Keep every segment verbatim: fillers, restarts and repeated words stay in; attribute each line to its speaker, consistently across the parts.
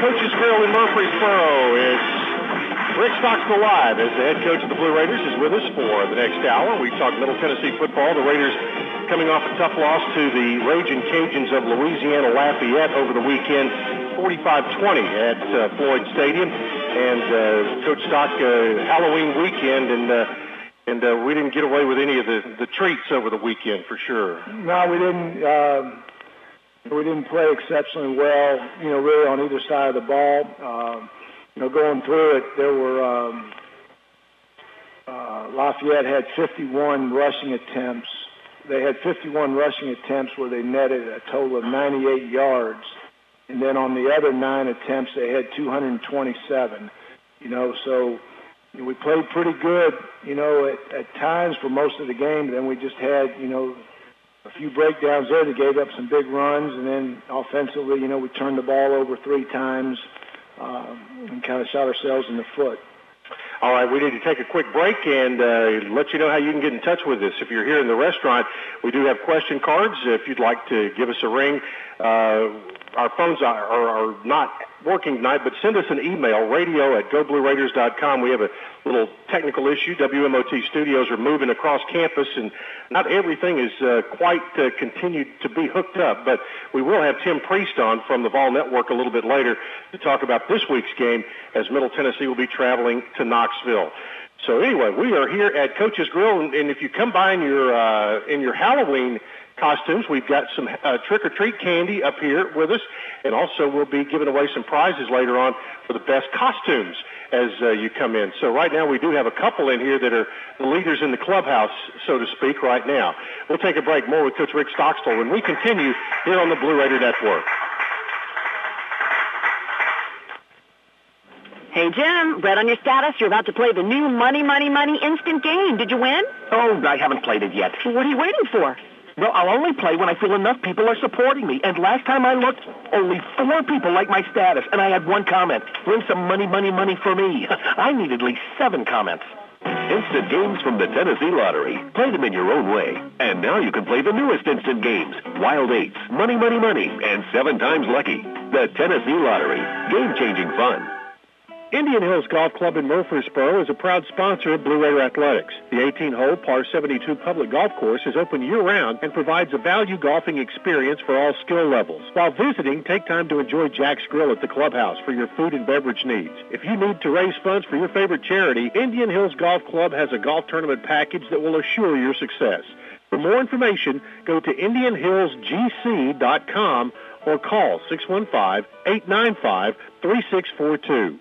Speaker 1: Coach's Grill in Murfreesboro. It's Rick Stockstill live as the head coach of the Blue Raiders is with us for the next hour. We talk Middle Tennessee football. The Raiders coming off a tough loss to the Ragin' Cajuns of Louisiana Lafayette over the weekend, forty-five twenty at uh, Floyd Stadium. And uh, Coach Stock, uh, Halloween weekend, and uh, and uh, we didn't get away with any of the, the treats over the weekend for sure.
Speaker 2: No, we didn't. Uh, we didn't play exceptionally well, you know, really on either side of the ball. Uh, you know, going through it, there were um, uh, Lafayette had fifty-one rushing attempts. They had fifty-one rushing attempts where they netted a total of ninety-eight yards. And then on the other nine attempts, they had two hundred twenty-seven. You know, so you know, we played pretty good, you know, at, at times for most of the game. Then we just had, you know, a few breakdowns there that gave up some big runs. And then offensively, you know, we turned the ball over three times um, and kind of shot ourselves in the foot.
Speaker 1: All right, we need to take a quick break and uh, let you know how you can get in touch with us. If you're here in the restaurant, we do have question cards. If you'd like to give us a ring, uh, our phones are, are, are not working tonight, but send us an email, radio at go blue raiders dot com. We have a little technical issue. W M O T studios are moving across campus, and not everything is uh, quite uh, continued to be hooked up, but we will have Tim Priest on from the Vol Network a little bit later to talk about this week's game as Middle Tennessee will be traveling to Knoxville. So anyway, we are here at Coach's Grill, and, and if you come by in your uh, in your Halloween costumes, we've got some uh, trick-or-treat candy up here with us, and also we'll be giving away some prizes later on for the best costumes as uh, you come in. So right now we do have a couple in here that are the leaders in the clubhouse, so to speak, right now. We'll take a break. More with Coach Rick Stockstill when we continue here on the Blue Raider Network.
Speaker 3: Hey, Jim, read on your status you're about to play the new Money, Money, Money instant game. Did you win?
Speaker 4: Oh, I haven't played it yet.
Speaker 3: What are you waiting for?
Speaker 4: Well, I'll only play when I feel enough people are supporting me. And last time I looked, only four people liked my status, and I had one comment. Win some money, money, money for me. I need at least seven comments.
Speaker 5: Instant games from the Tennessee Lottery. Play them in your own way. And now you can play the newest instant games. Wild Eights, Money, Money, Money, and Seven Times Lucky. The Tennessee Lottery. Game-changing fun.
Speaker 1: Indian Hills Golf Club in Murfreesboro is a proud sponsor of Blue Raider Athletics. The eighteen-hole par seventy-two public golf course is open year-round and provides a value golfing experience for all skill levels. While visiting, take time to enjoy Jack's Grill at the clubhouse for your food and beverage needs. If you need to raise funds for your favorite charity, Indian Hills Golf Club has a golf tournament package that will assure your success. For more information, go to indian hills g c dot com or call six one five, eight nine five, three six four two.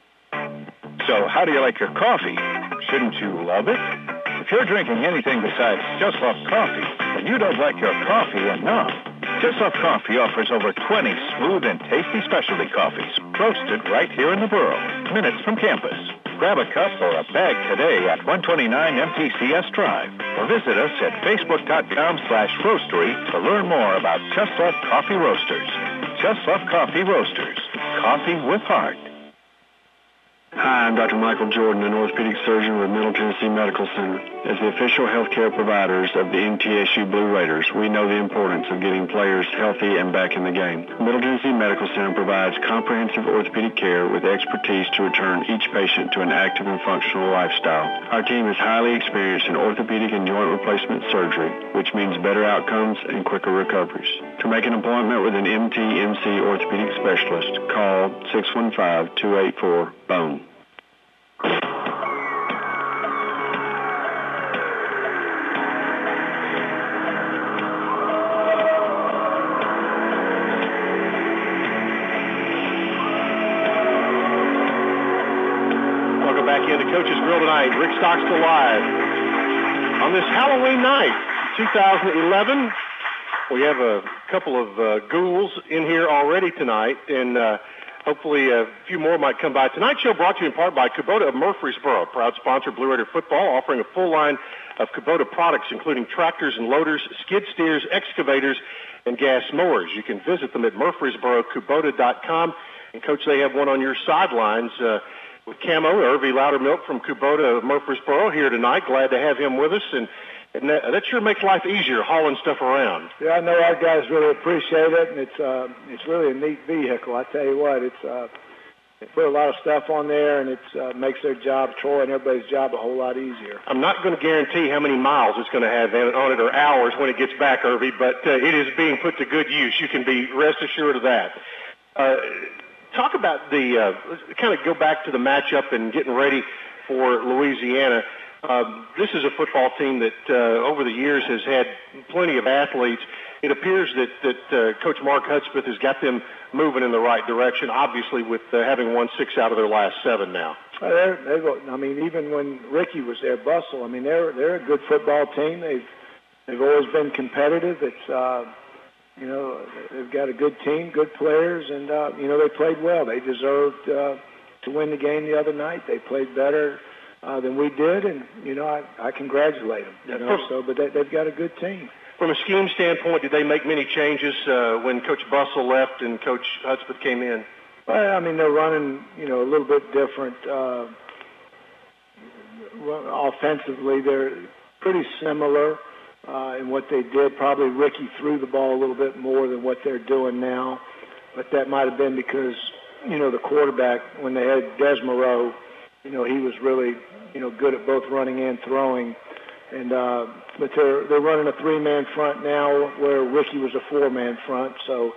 Speaker 6: So how do you like your coffee? Shouldn't you love it? If you're drinking anything besides Just Love Coffee, then you don't like your coffee enough. Just Love Coffee offers over twenty smooth and tasty specialty coffees, roasted right here in the borough, minutes from campus. Grab a cup or a bag today at one twenty-nine M T C S Drive, or visit us at facebook.com slash roastery to learn more about Just Love Coffee Roasters. Just Love Coffee Roasters. Coffee with heart.
Speaker 7: Hi, I'm Doctor Michael Jordan, an orthopedic surgeon with Middle Tennessee Medical Center. As the official healthcare providers of the M T S U Blue Raiders, we know the importance of getting players healthy and back in the game. Middle Tennessee Medical Center provides comprehensive orthopedic care with expertise to return each patient to an active and functional lifestyle. Our team is highly experienced in orthopedic and joint replacement surgery, which means better outcomes and quicker recoveries. To make an appointment with an M T M C orthopedic specialist, call six one five, two eight four, B O N E.
Speaker 1: Welcome back into Coach's Grill tonight. Rick Stockstill live on this Halloween night, two thousand eleven. We have a couple of uh, ghouls in here already tonight, and uh, hopefully a few more might come by. Tonight's show brought to you in part by Kubota of Murfreesboro, proud sponsor of Blue Raider football, offering a full line of Kubota products, including tractors and loaders, skid steers, excavators, and gas mowers. You can visit them at murfreesboro kubota dot com. And, Coach, they have one on your sidelines uh, with Camo, Irvy Loudermilk from Kubota of Murfreesboro here tonight. Glad to have him with us. And And that, that sure makes life easier, hauling stuff around.
Speaker 2: Yeah, I know our guys really appreciate it, and it's uh, it's really a neat vehicle. I tell you what, it's uh, they put a lot of stuff on there, and it uh, makes their job, Troy and everybody's job, a whole lot easier.
Speaker 1: I'm not going to guarantee how many miles it's going to have on it or hours when it gets back, Irby, but uh, it is being put to good use. You can be rest assured of that. Uh, talk about the, uh, kind of go back to the matchup and getting ready for Louisiana. Um, this is a football team that uh, over the years has had plenty of athletes. It appears that, that uh, Coach Mark Hudspeth has got them moving in the right direction, obviously with uh, having won six out of their last seven now.
Speaker 2: Uh, they're, they're, I mean, even when Ricky was there, Bustle, I mean, they're they're a good football team. They've they've always been competitive. It's uh, you know, they've got a good team, good players, and uh, you know, they played well. They deserved uh, to win the game the other night. They played better uh, than we did, and you know, I, I congratulate them. You know, so but they, they've got a good team.
Speaker 1: From a scheme standpoint, did they make many changes uh, when Coach Bustle left and Coach Hudspeth came in?
Speaker 2: Well, I mean, they're running, you know, a little bit different. Uh, offensively, they're pretty similar uh, in what they did. Probably Ricky threw the ball a little bit more than what they're doing now, but that might have been because, you know, the quarterback, when they had Desmarais, you know, he was really, you know, good at both running and throwing. And uh, but they're they're running a three-man front now, where Ricky was a four-man front. So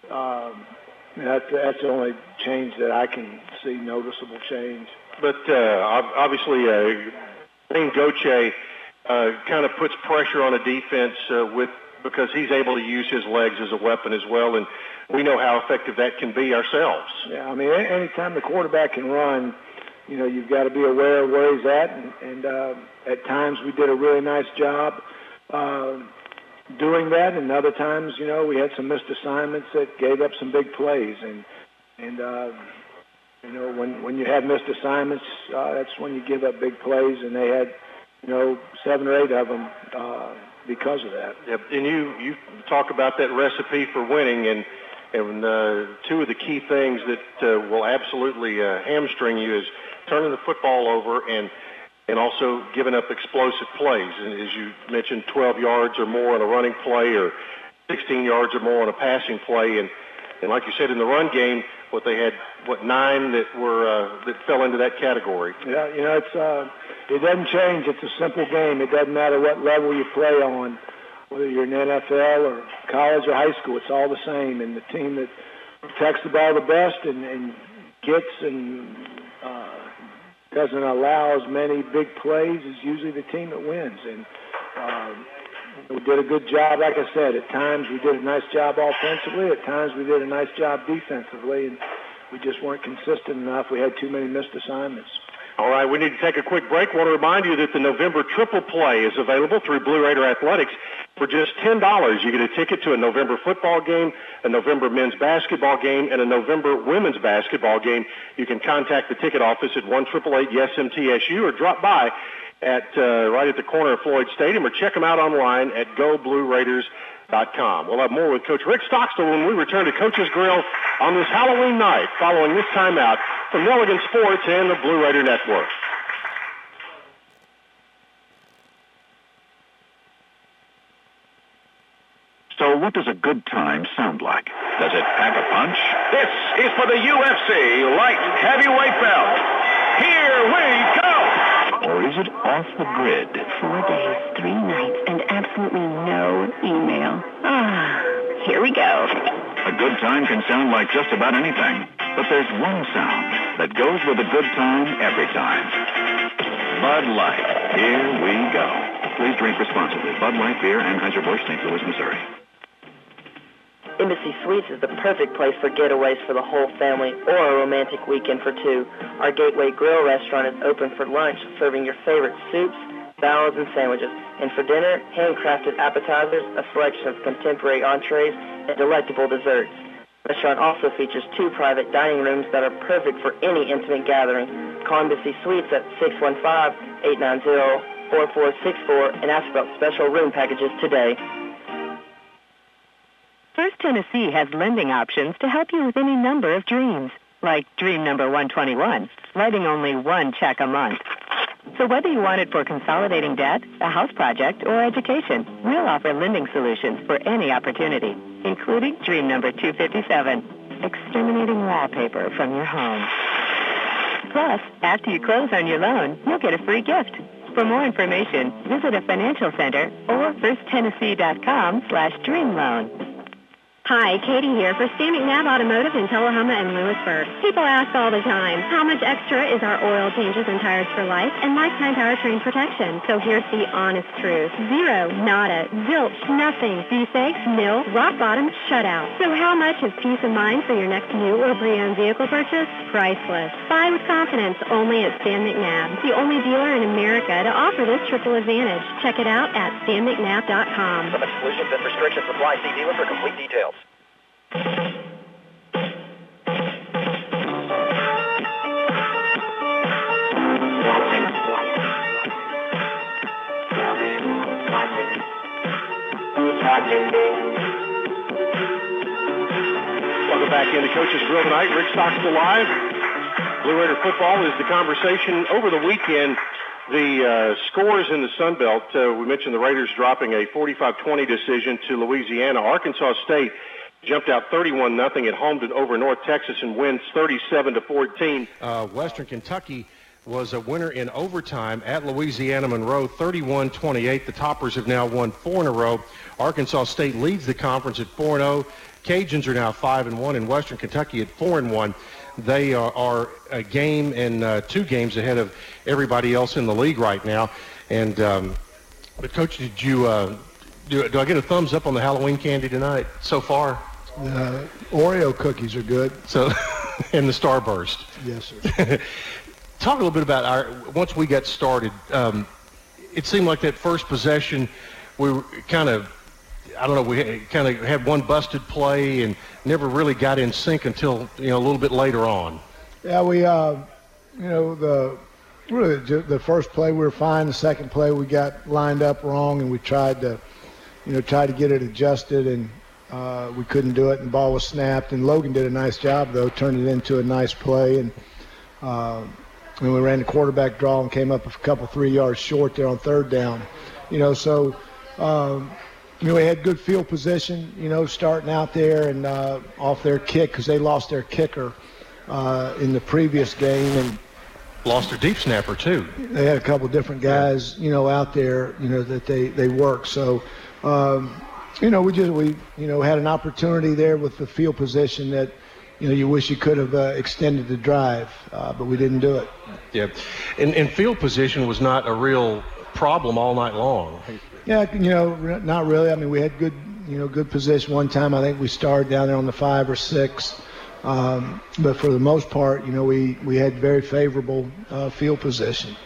Speaker 2: um, that that's the only change that I can see, noticeable change.
Speaker 1: But uh, obviously, uh, Lane Goche uh, kind of puts pressure on a defense uh, with because he's able to use his legs as a weapon as well, and we know how effective that can be ourselves.
Speaker 2: Yeah, I mean, anytime the quarterback can run, you know, you've got to be aware of where he's at, and, and uh, at times we did a really nice job uh, doing that, and other times, you know, we had some missed assignments that gave up some big plays, and and uh, you know, when when you have missed assignments, uh, that's when you give up big plays, and they had, you know, seven or eight of them uh, because of that.
Speaker 1: Yep, and you you talk about that recipe for winning, and and uh, two of the key things that uh, will absolutely uh, hamstring you is turning the football over and and also giving up explosive plays. And as you mentioned, twelve yards or more on a running play or sixteen yards or more on a passing play. And, and like you said, in the run game, what they had, what, nine that were uh, that fell into that category.
Speaker 2: Yeah, you know, it's uh, it doesn't change. It's a simple game. It doesn't matter what level you play on, whether you're in the N F L or college or high school. It's all the same. And the team that protects the ball the best and, and gets and uh, doesn't allow as many big plays is usually the team that wins. And um, we did a good job, like I said. At times we did a nice job offensively. At times we did a nice job defensively, and we just weren't consistent enough. We had too many missed assignments.
Speaker 1: All right, we need to take a quick break. I want to remind you that the November Triple Play is available through Blue Raider Athletics. For just ten dollars, you get a ticket to a November football game, a November men's basketball game, and a November women's basketball game. You can contact the ticket office at one eight eight eight yes M T S U or drop by at uh, right at the corner of Floyd Stadium, or check them out online at go blue raiders dot com. We'll have more with Coach Rick Stockstill when we return to Coach's Grill on this Halloween night following this timeout from Milligan Sports and the Blue Raider Network.
Speaker 8: So what does a good time sound like? Does it pack a punch?
Speaker 5: This is for the U F C light heavyweight belt. Here we go!
Speaker 8: Or is it off the grid?
Speaker 3: Four days, three nights, and absolutely no email. Ah, here we go.
Speaker 8: A good time can sound like just about anything, but there's one sound that goes with a good time every time. Bud Light. Here we go. Please drink responsibly. Bud Light Beer, Anheuser-Busch, Saint Louis, Missouri.
Speaker 9: Embassy Suites is the perfect place for getaways for the whole family or a romantic weekend for two. Our Gateway Grill restaurant is open for lunch, serving your favorite soups, salads, and sandwiches. And for dinner, handcrafted appetizers, a selection of contemporary entrees, and delectable desserts. The restaurant also features two private dining rooms that are perfect for any intimate gathering. Call Embassy Suites at six one five, eight nine zero, four four six four and ask about special room packages today.
Speaker 10: First Tennessee has lending options to help you with any number of dreams, like dream number one twenty-one, writing only one check a month. So whether you want it for consolidating debt, a house project, or education, we'll offer lending solutions for any opportunity, including dream number two fifty-seven, exterminating wallpaper from your home. Plus, after you close on your loan, you'll get a free gift. For more information, visit a financial center or first tennessee dot com slash dream loan.
Speaker 11: Hi, Katie here for Stan McNabb Automotive in Tullahoma and Lewisburg. People ask all the time, how much extra is our oil changes and tires for life and lifetime powertrain protection? So here's the honest truth. Zero, nada, zilch, nothing. Be safe, nil, rock bottom, shutout. So how much is peace of mind for your next new or pre-owned vehicle purchase? Priceless. Buy with confidence only at Stan McNabb, the only dealer in America to offer this triple advantage. Check it out at stan mcnabb dot com.
Speaker 12: Some exclusions and restrictions apply. See dealer for complete details.
Speaker 1: Welcome back into Coach's Grill tonight. Rick Stockstill live. Blue Raider football is the conversation over the weekend. The uh, scores in the Sun Belt, uh, we mentioned the Raiders dropping a forty-five twenty decision to Louisiana. Arkansas State jumped out thirty-one nothing at home to over North Texas and wins thirty-seven to fourteen. Uh, Western Kentucky was a winner in overtime at Louisiana Monroe, thirty-one twenty-eight. The Toppers have now won four in a row. Arkansas State leads the conference at four and oh. Cajuns are now five and one, and Western Kentucky at four and one. They are, are a game and uh, two games ahead of everybody else in the league right now. And um, but Coach, did you uh, do, do I get a thumbs up on the Halloween candy tonight so far?
Speaker 2: Uh, Oreo cookies are good.
Speaker 1: So, and the Starburst.
Speaker 2: Yes, sir.
Speaker 1: Talk a little bit about our once we got started. Um, it seemed like that first possession, we were kind of, I don't know, we kind of had one busted play and never really got in sync until, you know, a little bit later on.
Speaker 2: Yeah, we, uh, you know, the really the first play we were fine. The second play we got lined up wrong, and we tried to, you know, try to get it adjusted, and uh, we couldn't do it. And the ball was snapped. And Logan did a nice job though, turned it into a nice play. And uh, and we ran the quarterback draw and came up a couple three yards short there on third down. You know, so. Um, You know, we had good field position, you know, starting out there and uh, off their kick because they lost their kicker uh, in the previous game. And
Speaker 1: lost their deep snapper, too.
Speaker 2: They had a couple different guys, you know, out there, you know, that they, they work. So, um, you know, we just, we, you know, had an opportunity there with the field position that, you know, you wish you could have uh, extended the drive, uh, but we didn't do it.
Speaker 1: Yeah. And, and field position was not a real problem all night long.
Speaker 2: Yeah, you know, not really. I mean, we had good, you know, good position one time. I think we started down there on the five or six. Um, but for the most part, you know, we, we had very favorable uh, field position.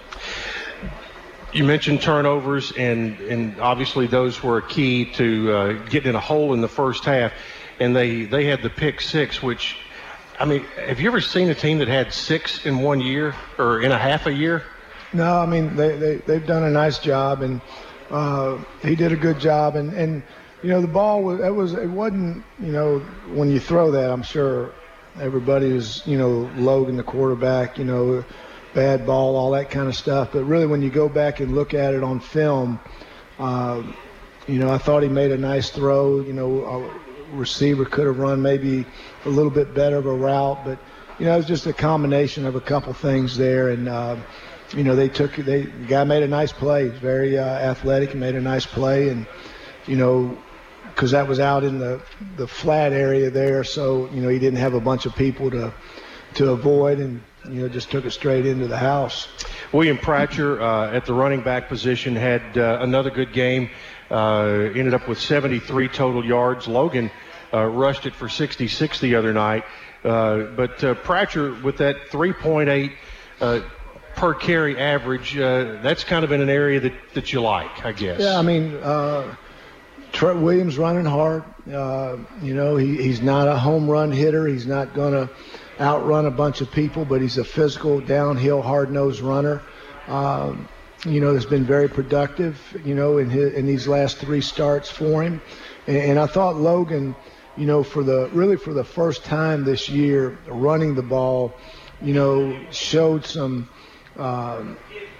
Speaker 1: You mentioned turnovers, and, and obviously those were a key to uh, getting in a hole in the first half. And they, they had the pick six, which, I mean, have you ever seen a team that had six in one year or in a half a year?
Speaker 2: No, I mean, they, they, they've done a nice job, and Uh, he did a good job, and, and you know the ball was it was it wasn't you know when you throw that, I'm sure everybody was you know Logan the quarterback, you know bad ball, all that kind of stuff. But really when you go back and look at it on film, uh, you know I thought he made a nice throw. You know a receiver could have run maybe a little bit better of a route, but you know it was just a combination of a couple things there, and. Uh, You know, they took they the guy made a nice play. He's very uh, athletic and made a nice play, and you know, because that was out in the the flat area there, so you know he didn't have a bunch of people to to avoid, and you know just took it straight into the house.
Speaker 1: William Pratcher uh, at the running back position had uh, another good game. Uh, ended up with seventy-three total yards. Logan uh, rushed it for sixty-six the other night, uh, but uh, Pratcher with that three point eight. Uh, per carry average, uh, that's kind of in an area that, that you like, I guess.
Speaker 2: Yeah, I mean, uh, Trent Williams running hard. Uh, you know, he, he's not a home run hitter. He's not going to outrun a bunch of people, but he's a physical, downhill, hard-nosed runner. Um, you know, has been very productive, you know, in his, in these last three starts for him. And, and I thought Logan, you know, for the really for the first time this year, running the ball, you know, showed some – Um,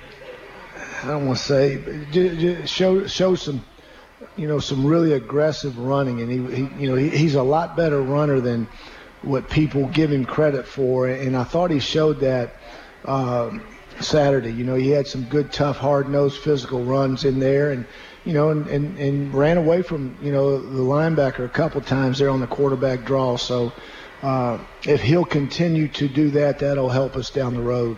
Speaker 2: I don't want to say, show show some, you know, some really aggressive running, and he, he you know, he, he's a lot better runner than what people give him credit for, and I thought he showed that um, Saturday. You know, he had some good, tough, hard-nosed physical runs in there, and you know, and, and, and ran away from, you know, the linebacker a couple times there on the quarterback draw. So uh, if he'll continue to do that, that'll help us down the road.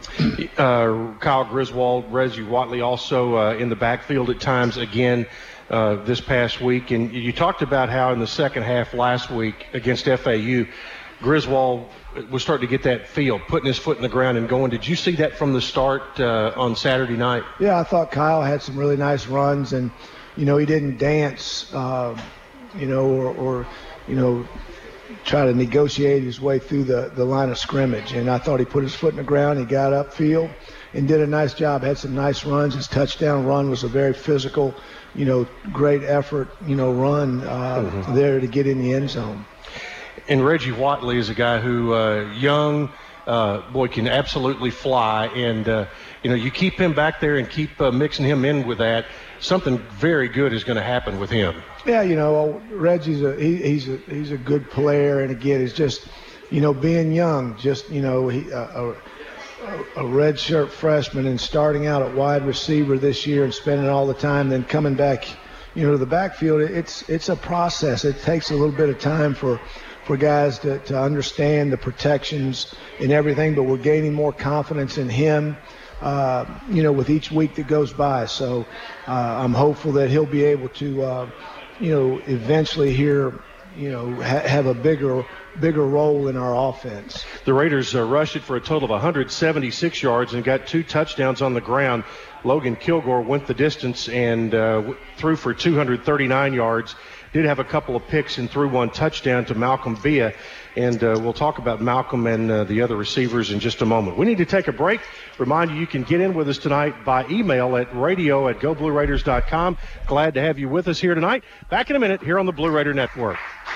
Speaker 13: Uh, Kyle Griswold, Reggie Watley also uh, in the backfield at times again uh, this past week. And you talked about how in the second half last week against F A U, Griswold was starting to get that feel, putting his foot in the ground and going. Did you see that from the start uh, on Saturday night?
Speaker 2: Yeah, I thought Kyle had some really nice runs, and you know, he didn't dance, uh, you know, or, or, you know, try to negotiate his way through the, the line of scrimmage. And I thought he put his foot in the ground, he got upfield and did a nice job, had some nice runs. His touchdown run was a very physical, you know, great effort, you know, run uh, mm-hmm. there to get in the end zone.
Speaker 13: And Reggie Watley is a guy who, uh, young, uh, boy, can absolutely fly. And, uh, you know, you keep him back there and keep uh, mixing him in with that, something very good is going to happen with him.
Speaker 2: Yeah, you know, Reggie's a he, he's a he's a good player, and again, it's just, you know, being young, just you know, he uh, a, a redshirt freshman and starting out at wide receiver this year and spending all the time, then coming back, you know, to the backfield. It's it's a process. It takes a little bit of time for for guys to to understand the protections and everything, but we're gaining more confidence in him. Uh, you know, with each week that goes by. So uh, I'm hopeful that he'll be able to, uh, you know, eventually here, you know, ha- have a bigger bigger role in our offense.
Speaker 13: The Raiders uh, rushed it for a total of one hundred seventy-six yards and got two touchdowns on the ground. Logan Kilgore went the distance and uh, threw for two hundred thirty-nine yards. Did have a couple of picks and threw one touchdown to Malcolm Villa. And uh, we'll talk about Malcolm and uh, the other receivers in just a moment. We need to take a break. Remind you, you can get in with us tonight by email at radio at go blue raiders dot com. Glad to have you with us here tonight. Back in a minute here on the Blue Raider Network.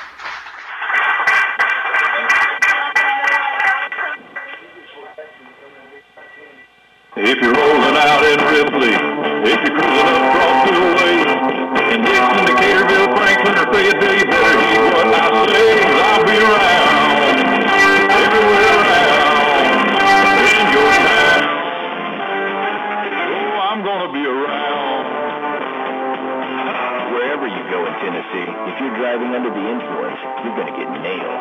Speaker 8: If you're rolling out in Ripley, if you're cruising across the way, in Dixon, Decaturville, Franklin, or Fayetteville, you better heed what I say, 'cause I'll be around, everywhere around, in your town. Oh, I'm gonna be around.
Speaker 5: Wherever you go in Tennessee, if you're driving under the influence, you're gonna get nailed.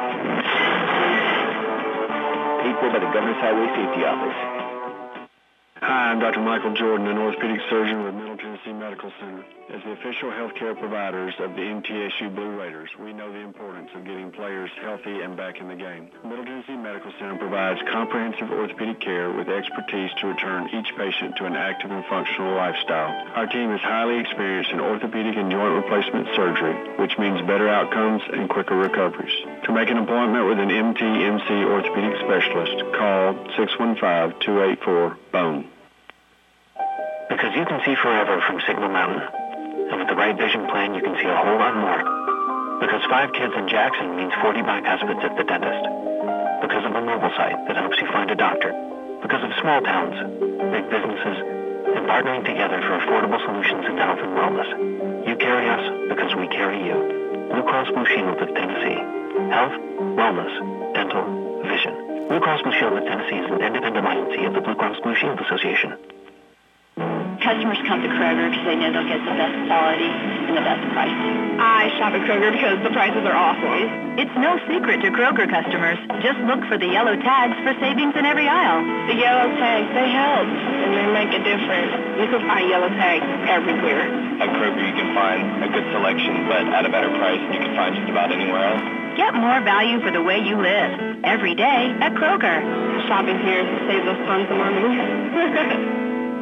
Speaker 5: Paid for by the Governor's Highway Safety Office.
Speaker 7: Hi, I'm Doctor Michael Jordan, an orthopedic surgeon with Middle Tennessee Medical Center. As the official healthcare providers of the M T S U Blue Raiders, we know the importance of getting players healthy and back in the game. Middle Tennessee Medical Center provides comprehensive orthopedic care with expertise to return each patient to an active and functional lifestyle. Our team is highly experienced in orthopedic and joint replacement surgery, which means better outcomes and quicker recoveries. To make an appointment with an M T M C orthopedic specialist, call six one five, two eight four, BONE.
Speaker 14: Because you can see forever from Signal Mountain. And with the right vision plan, you can see a whole lot more. Because five kids in Jackson means forty bypass visits at the dentist. Because of a mobile site that helps you find a doctor. Because of small towns, big businesses, and partnering together for affordable solutions in health and wellness. You carry us because we carry you. Blue Cross Blue Shield of Tennessee. Health, wellness, dental, vision. Blue Cross Blue Shield of Tennessee is an independent licensee of the Blue Cross Blue Shield Association.
Speaker 15: Customers come to Kroger because they know they'll get the best quality and the best price.
Speaker 16: I shop at Kroger because the prices are awesome.
Speaker 17: It's no secret to Kroger customers. Just look for the yellow tags for savings in every aisle.
Speaker 16: The yellow tags, they help, and they make a difference. You can find yellow tags everywhere.
Speaker 18: At Kroger, you can find a good selection, but at a better price than you can find just about anywhere else.
Speaker 17: Get more value for the way you live. Every day at Kroger.
Speaker 16: Shopping here saves us tons of money.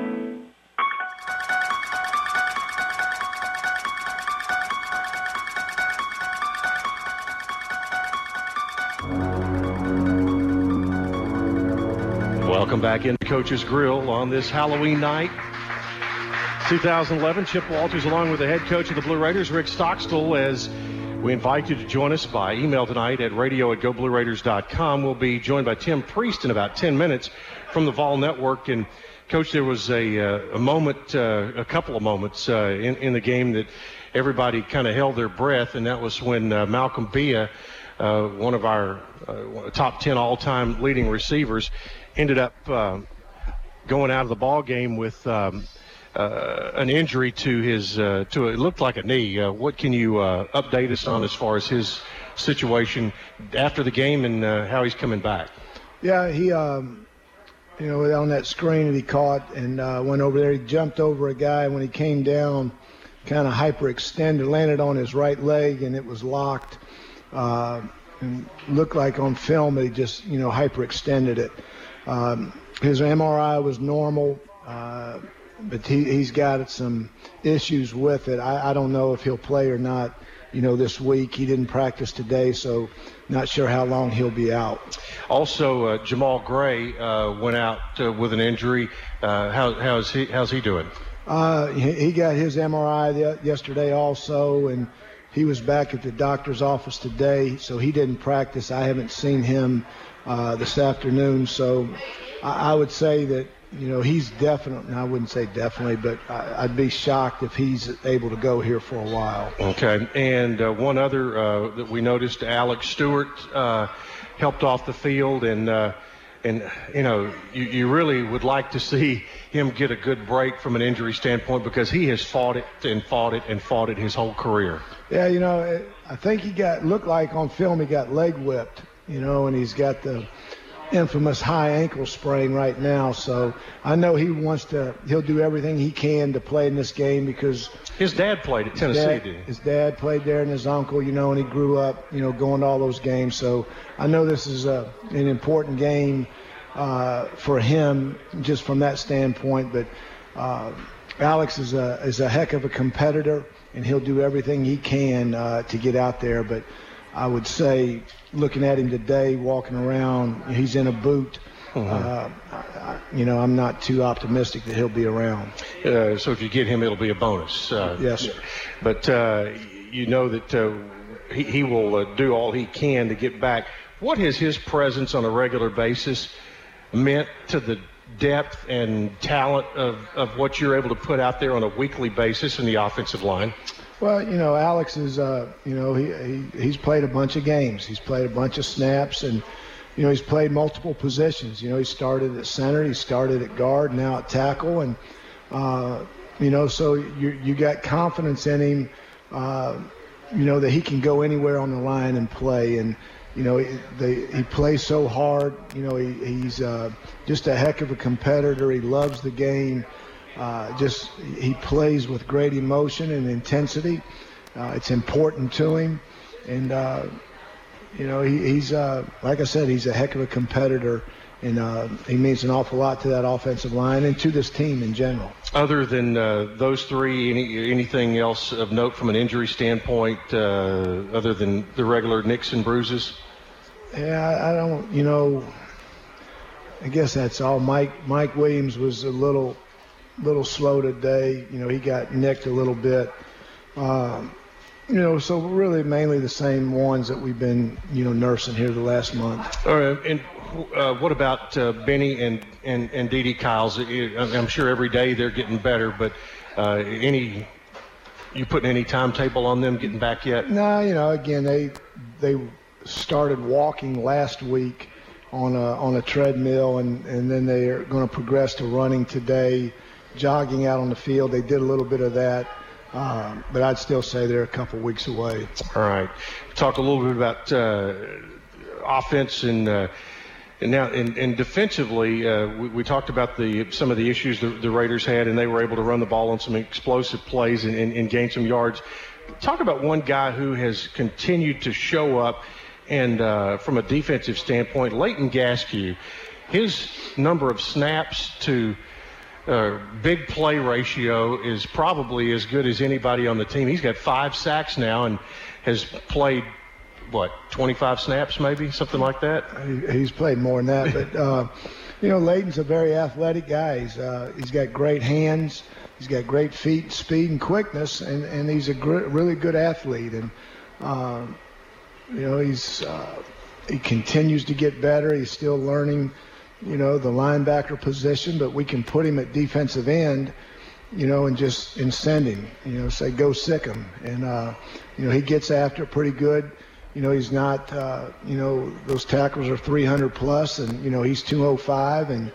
Speaker 13: Welcome back into Coach's Grill on this Halloween night. two thousand eleven, Chip Walters along with the head coach of the Blue Raiders, Rick Stockstill, as we invite you to join us by email tonight at radio at go blue raiders dot com. We'll be joined by Tim Priest in about ten minutes from the Vol Network. And, Coach, there was a, uh, a moment, uh, a couple of moments uh, in, in the game that everybody kind of held their breath, and that was when uh, Malcolm Villa, uh, one of our uh, top ten all-time leading receivers, ended up uh, going out of the ball game with um, uh, an injury to his uh, to it looked like a knee. Uh, what can you uh, update us on as far as his situation after the game and uh, how he's coming back?
Speaker 2: Yeah, he, um, you know, on that screen that he caught and uh, went over there, he jumped over a guy. When he came down, kind of hyperextended, landed on his right leg, and it was locked. Uh, and looked like on film that he just, you know, hyperextended it. Um, his M R I was normal, uh, but he, he's got some issues with it. I, I don't know if he'll play or not, you know, this week. He didn't practice today, so not sure how long he'll be out.
Speaker 13: Also, uh, Jamal Gray uh, went out uh, with an injury. Uh, how, how's he? How's he doing?
Speaker 2: Uh, he, he got his M R I the, yesterday also, and he was back at the doctor's office today, so he didn't practice. I haven't seen him uh, this afternoon, so I, I would say that, you know, he's definitely, I wouldn't say definitely, but I, I'd be shocked if he's able to go here for a while.
Speaker 13: Okay, and uh, one other uh, that we noticed, Alex Stewart uh, helped off the field, and uh, and you know, you, you really would like to see him get a good break from an injury standpoint, because he has fought it and fought it and fought it his whole career.
Speaker 2: Yeah, you know, I think he got, looked like on film he got leg whipped, you know, and he's got the infamous high ankle sprain right now. So I know he wants to, he'll do everything he can to play in this game, because
Speaker 13: his dad played at Tennessee,
Speaker 2: dad,
Speaker 13: did he?
Speaker 2: His dad played there, and his uncle, you know, and he grew up, you know, going to all those games. So I know this is a, an important game uh, for him just from that standpoint. But uh, Alex is a, is a heck of a competitor, and he'll do everything he can uh, to get out there. But I would say, looking at him today, walking around, he's in a boot.
Speaker 13: Mm-hmm.
Speaker 2: Uh, I, you know, I'm not too optimistic that he'll be around.
Speaker 13: Uh, so if you get him, it'll be a bonus. Uh,
Speaker 2: yes, sir.
Speaker 13: But uh, you know that uh, he, he will uh, do all he can to get back. What has his presence on a regular basis meant to the depth and talent of, of what you're able to put out there on a weekly basis in the offensive line?
Speaker 2: Well, you know, Alex is, uh, you know, he, he he's played a bunch of games. He's played a bunch of snaps, and, you know, he's played multiple positions. You know, he started at center, he started at guard, now at tackle, and, uh, you know, so you you got confidence in him, uh, you know, that he can go anywhere on the line and play. And, you know, he, they, he plays so hard. You know, he, he's uh, just a heck of a competitor. He loves the game. Uh, just he plays with great emotion and intensity. Uh, it's important to him, and uh, you know he, he's uh, like I said, he's a heck of a competitor, and uh, he means an awful lot to that offensive line and to this team in general.
Speaker 13: Other than uh, those three, any anything else of note from an injury standpoint, uh, other than the regular nicks and bruises?
Speaker 2: Yeah, I, I don't. You know, I guess that's all. Mike Mike Williams was a little. little slow today. You know, he got nicked a little bit. Um, you know, so really mainly the same ones that we've been, you know, nursing here the last month.
Speaker 13: All right, and uh, what about uh, Benny and, and, and Dede Kyles? I'm sure every day they're getting better, but uh, any, you putting any timetable on them getting back yet?
Speaker 2: No, you know, again, they they started walking last week on a, on a treadmill, and, and then they are going to progress to running today, jogging out on the field. They did a little bit of that, um, but I'd still say they're a couple weeks away.
Speaker 13: All right. Talk a little bit about uh, offense and uh, and now and, and defensively. Uh, we, we talked about the some of the issues the, the Raiders had, and they were able to run the ball on some explosive plays and, and, and gain some yards. Talk about one guy who has continued to show up, and uh, from a defensive standpoint, Leighton Gaskew, his number of snaps to Uh, big play ratio is probably as good as anybody on the team. He's got five sacks now and has played, what, twenty-five snaps maybe, something like that?
Speaker 2: He, he's played more than that. But, uh, you know, Leighton's a very athletic guy. He's, uh, he's got great hands. He's got great feet, speed, and quickness, and, and he's a gr- really good athlete. And, uh, you know, he's uh, he continues to get better. He's still learning, you know, the linebacker position, but we can put him at defensive end, you know, and just and send him, you know, say go sick him. And, uh, you know, he gets after it pretty good. You know, he's not, uh, you know, those tackles are three hundred plus, and, you know, he's two oh five, and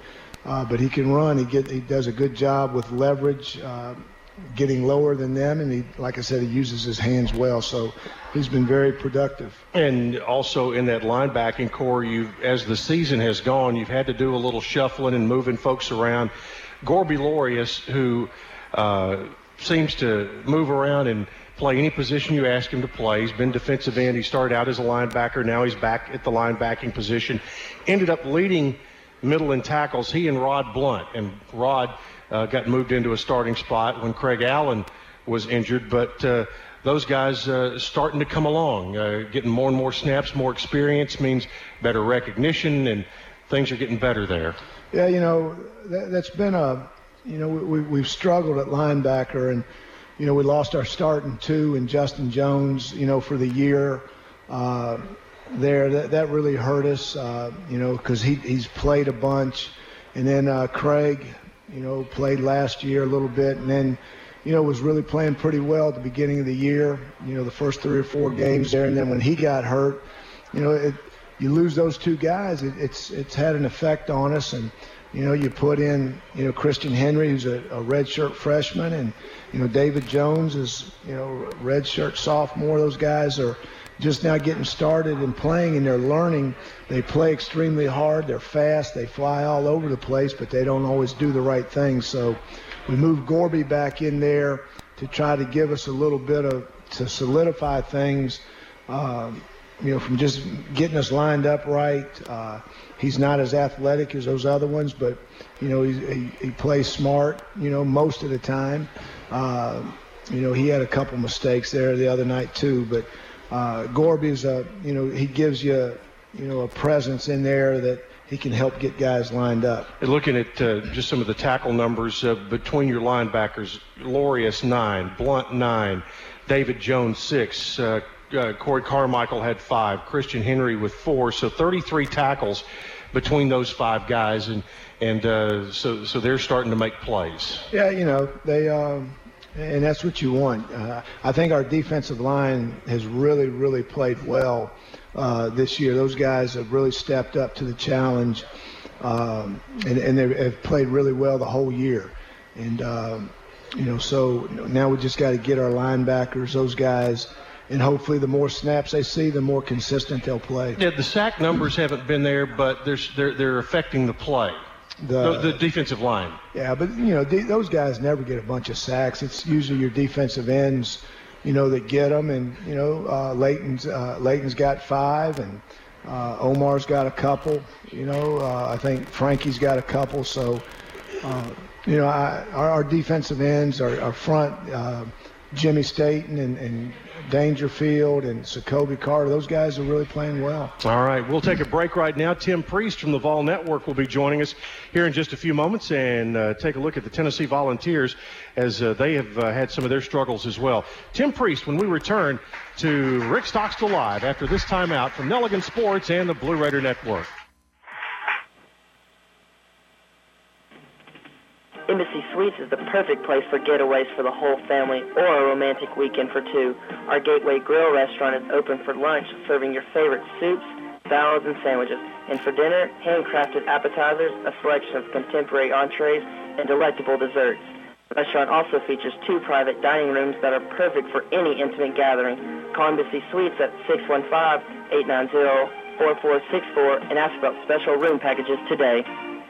Speaker 2: uh, but he can run. He get he does a good job with leverage, uh, getting lower than them, and he, like I said, he uses his hands well. So he's been very productive.
Speaker 13: And also in that linebacking core, you as the season has gone, you've had to do a little shuffling and moving folks around. Gorby Lorius, who uh, seems to move around and play any position you ask him to play. He's been defensive end. He started out as a linebacker. Now he's back at the linebacking position. Ended up leading middle in tackles, he and Rod Blunt. And Rod uh, got moved into a starting spot when Craig Allen was injured. But uh, those guys uh, starting to come along, uh, getting more and more snaps, more experience means better recognition, and things are getting better there.
Speaker 2: Yeah, you know, that, that's been a, you know, we, we've struggled at linebacker, and you know, we lost our starting two and Justin Jones, you know, for the year uh, there. That, that really hurt us, uh, you know, because he, he's played a bunch. And then uh, Craig, you know, played last year a little bit, and then, you know, was really playing pretty well at the beginning of the year, you know, the first three or four games there. And then when he got hurt, you know, it, you lose those two guys, it, it's it's had an effect on us. And, you know, you put in, you know, Christian Henry, who's a, a redshirt freshman, and, you know, David Jones is, you know, redshirt sophomore. Those guys are just now getting started and playing, and they're learning. They play extremely hard. They're fast. They fly all over the place, but they don't always do the right things. So we moved Gorby back in there to try to give us a little bit of, to solidify things, um, you know, from just getting us lined up right. Uh, he's not as athletic as those other ones, but, you know, he, he, he plays smart, you know, most of the time. Uh, you know, he had a couple mistakes there the other night too, but uh, Gorby's, a, you know, he gives you, you know, a presence in there that he can help get guys lined up.
Speaker 13: Looking at uh, just some of the tackle numbers uh, between your linebackers, Lorius nine, Blunt nine, David Jones six, uh, Uh, Corey Carmichael had five, Christian Henry with four, so thirty-three tackles between those five guys, and and uh, so so they're starting to make plays.
Speaker 2: Yeah, you know, they um, and that's what you want. Uh, I think our defensive line has really, really played well uh, this year. Those guys have really stepped up to the challenge, um, and and they have played really well the whole year. And um, you know, so now we just got to get our linebackers, those guys. And hopefully the more snaps they see, the more consistent they'll play.
Speaker 13: Yeah, the sack numbers haven't been there, but they're they're, they're affecting the play, the, the, the defensive line.
Speaker 2: Yeah, but, you know, de- those guys never get a bunch of sacks. It's usually your defensive ends, you know, that get them. And, you know, uh, Leighton's, uh, Leighton's got five, and uh, Omar's got a couple. You know, uh, I think Frankie's got a couple. So, uh, you know, I, our, our defensive ends, our, our front, uh, Jimmy Staten and, and Dangerfield and Sokobe Carter, those guys are really playing well.
Speaker 13: All right, we'll take a break right now. Tim Priest from the Vol Network will be joining us here in just a few moments and uh, take a look at the Tennessee Volunteers as uh, they have uh, had some of their struggles as well. Tim Priest, when we return to Rick Stockstill Live after this timeout from Nelligan Sports and the Blue Raider Network.
Speaker 9: Embassy Suites is the perfect place for getaways for the whole family or a romantic weekend for two. Our Gateway Grill restaurant is open for lunch, serving your favorite soups, salads, and sandwiches. And for dinner, handcrafted appetizers, a selection of contemporary entrees, and delectable desserts. The restaurant also features two private dining rooms that are perfect for any intimate gathering. Call Embassy Suites at six one five, eight nine zero, four four six four and ask about special room packages today.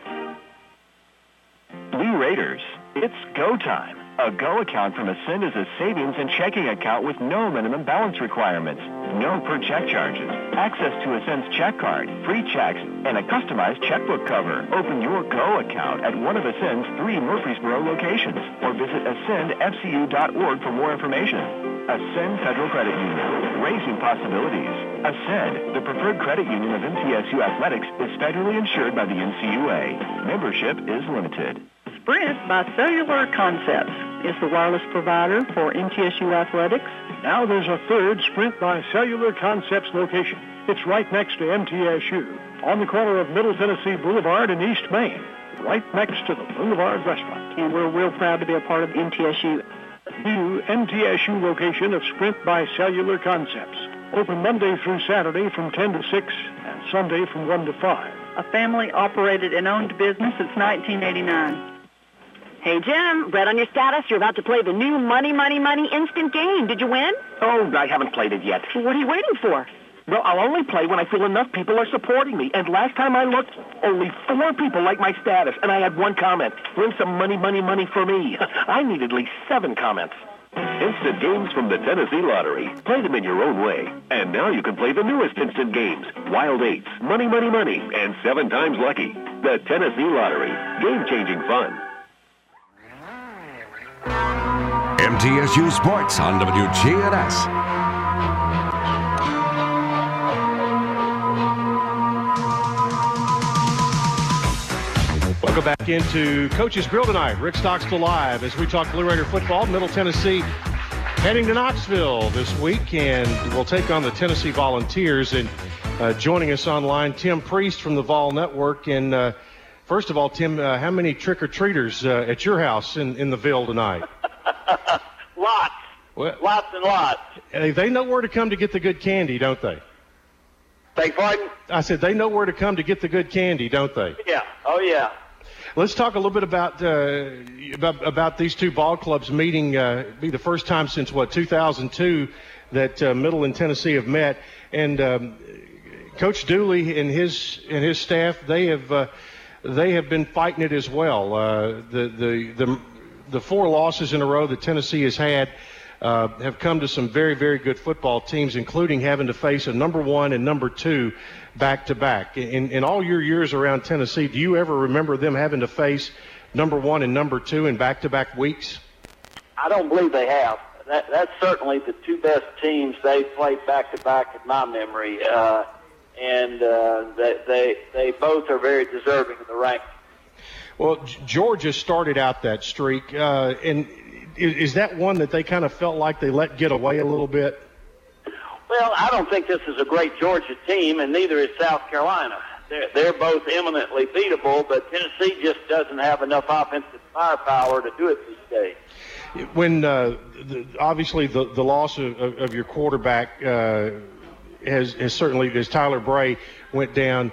Speaker 8: Blue Raiders, it's go time. A Go account from Ascend is a savings and checking account with no minimum balance requirements, no per check charges, access to Ascend's check card, free checks, and a customized checkbook cover. Open your Go account at one of Ascend's three Murfreesboro locations or visit ascend f c u dot org for more information. Ascend Federal Credit Union, raising possibilities. Ascend, the preferred credit union of M T S U Athletics, is federally insured by the N C U A. Membership is limited.
Speaker 19: Sprint by Cellular Concepts is the wireless provider for M T S U Athletics.
Speaker 20: Now there's a third Sprint by Cellular Concepts location. It's right next to M T S U, on the corner of Middle Tennessee Boulevard and East Main, right next to the Boulevard Restaurant.
Speaker 19: And we're real proud to be a part of M T S U.
Speaker 20: New M T S U location of Sprint by Cellular Concepts. Open Monday through Saturday from ten to six and Sunday from one to five.
Speaker 19: a family-operated and owned business since nineteen eighty-nine.
Speaker 17: Hey, Jim, read on your status you're about to play the new Money, Money, Money instant game. Did you win?
Speaker 4: Oh, I haven't played it yet.
Speaker 17: What are you waiting for?
Speaker 4: Well, I'll only play when I feel enough people are supporting me. And last time I looked, only four people like my status, and I had one comment. Win some money, money, money for me. I need at least seven comments.
Speaker 5: Instant games from the Tennessee Lottery. Play them in your own way. And now you can play the newest instant games. Wild Eights, Money, Money, Money, and Seven Times Lucky. The Tennessee Lottery. Game-changing fun.
Speaker 21: M T S U Sports on W G N S.
Speaker 13: Welcome back into Coach's Grill tonight. Rick Stockstill live as we talk Blue Raider football. Middle Tennessee heading to Knoxville this week, and we'll take on the Tennessee Volunteers. And uh, joining us online, Tim Priest from the Vol Network. And uh, first of all, Tim, uh, how many trick-or-treaters uh, at your house in, in the Ville tonight?
Speaker 22: Lots.
Speaker 13: Well,
Speaker 22: lots and lots.
Speaker 13: They know where to come to get the good candy, don't they?
Speaker 22: Beg pardon?
Speaker 13: I said they know where to come to get the good candy, don't they?
Speaker 22: Yeah. Oh, yeah.
Speaker 13: Let's talk a little bit about uh, about, about these two ball clubs meeting. Uh, be the first time since what two thousand two that uh, Middle and Tennessee have met. And um, Coach Dooley and his and his staff, they have uh, they have been fighting it as well. Uh, the the the the four losses in a row that Tennessee has had uh, have come to some very very good football teams, including having to face a number one and number two back to back. In, in all your years around Tennessee, do you ever remember them having to face number one and number two in back-to-back weeks?
Speaker 22: I don't believe they have. That, that's certainly the two best teams they've played back-to-back in my memory, uh, and uh, they, they they both are very deserving of the rank.
Speaker 13: Well, Georgia started out that streak, uh, and is, is that one that they kind of felt like they let get away a little bit?
Speaker 22: Well, I don't think this is a great Georgia team, and neither is South Carolina. They're, they're both eminently beatable, but Tennessee just doesn't have enough offensive firepower to do it these days.
Speaker 13: When uh, the, obviously the, the loss of, of your quarterback uh, has, has certainly, as Tyler Bray went down,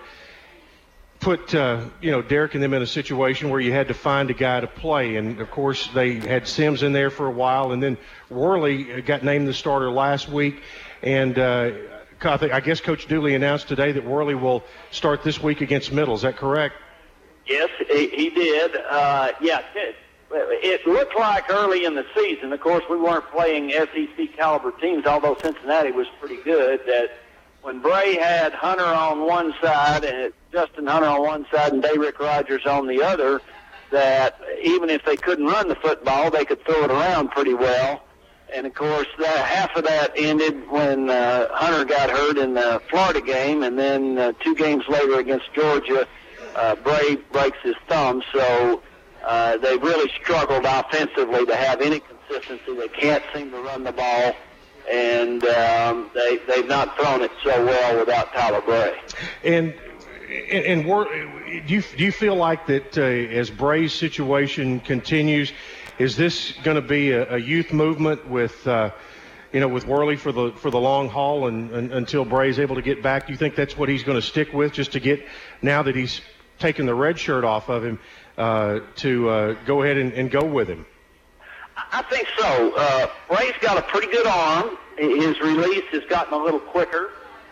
Speaker 13: put uh, you know Derek and them in a situation where you had to find a guy to play, and of course they had Sims in there for a while, and then Worley got named the starter last week. And uh, I, think, I guess Coach Dooley announced today that Worley will start this week against Middle. Is that correct?
Speaker 22: Yes, he, he did. Uh, yeah, it, it looked like early in the season, of course, we weren't playing S E C caliber teams, although Cincinnati was pretty good, that when Bray had Hunter on one side and Justin Hunter on one side and Dayrick Rogers on the other, that even if they couldn't run the football, they could throw it around pretty well. And, of course, that, half of that ended when uh, Hunter got hurt in the Florida game, and then uh, two games later against Georgia, uh, Bray breaks his thumb. So uh, they really struggled offensively to have any consistency. They can't seem to run the ball, and um, they, they've not thrown it so well without Tyler Bray.
Speaker 13: And and, and do, you, do you feel like that uh, as Bray's situation continues, is this going to be a, a youth movement with, uh, you know, with Worley for the for the long haul and, and until Bray's able to get back? Do you think that's what he's going to stick with, just to get, now that he's taken the red shirt off of him, uh, to uh, go ahead and, and go with him?
Speaker 22: I think so. Uh, Bray's got a pretty good arm. His release has gotten a little quicker.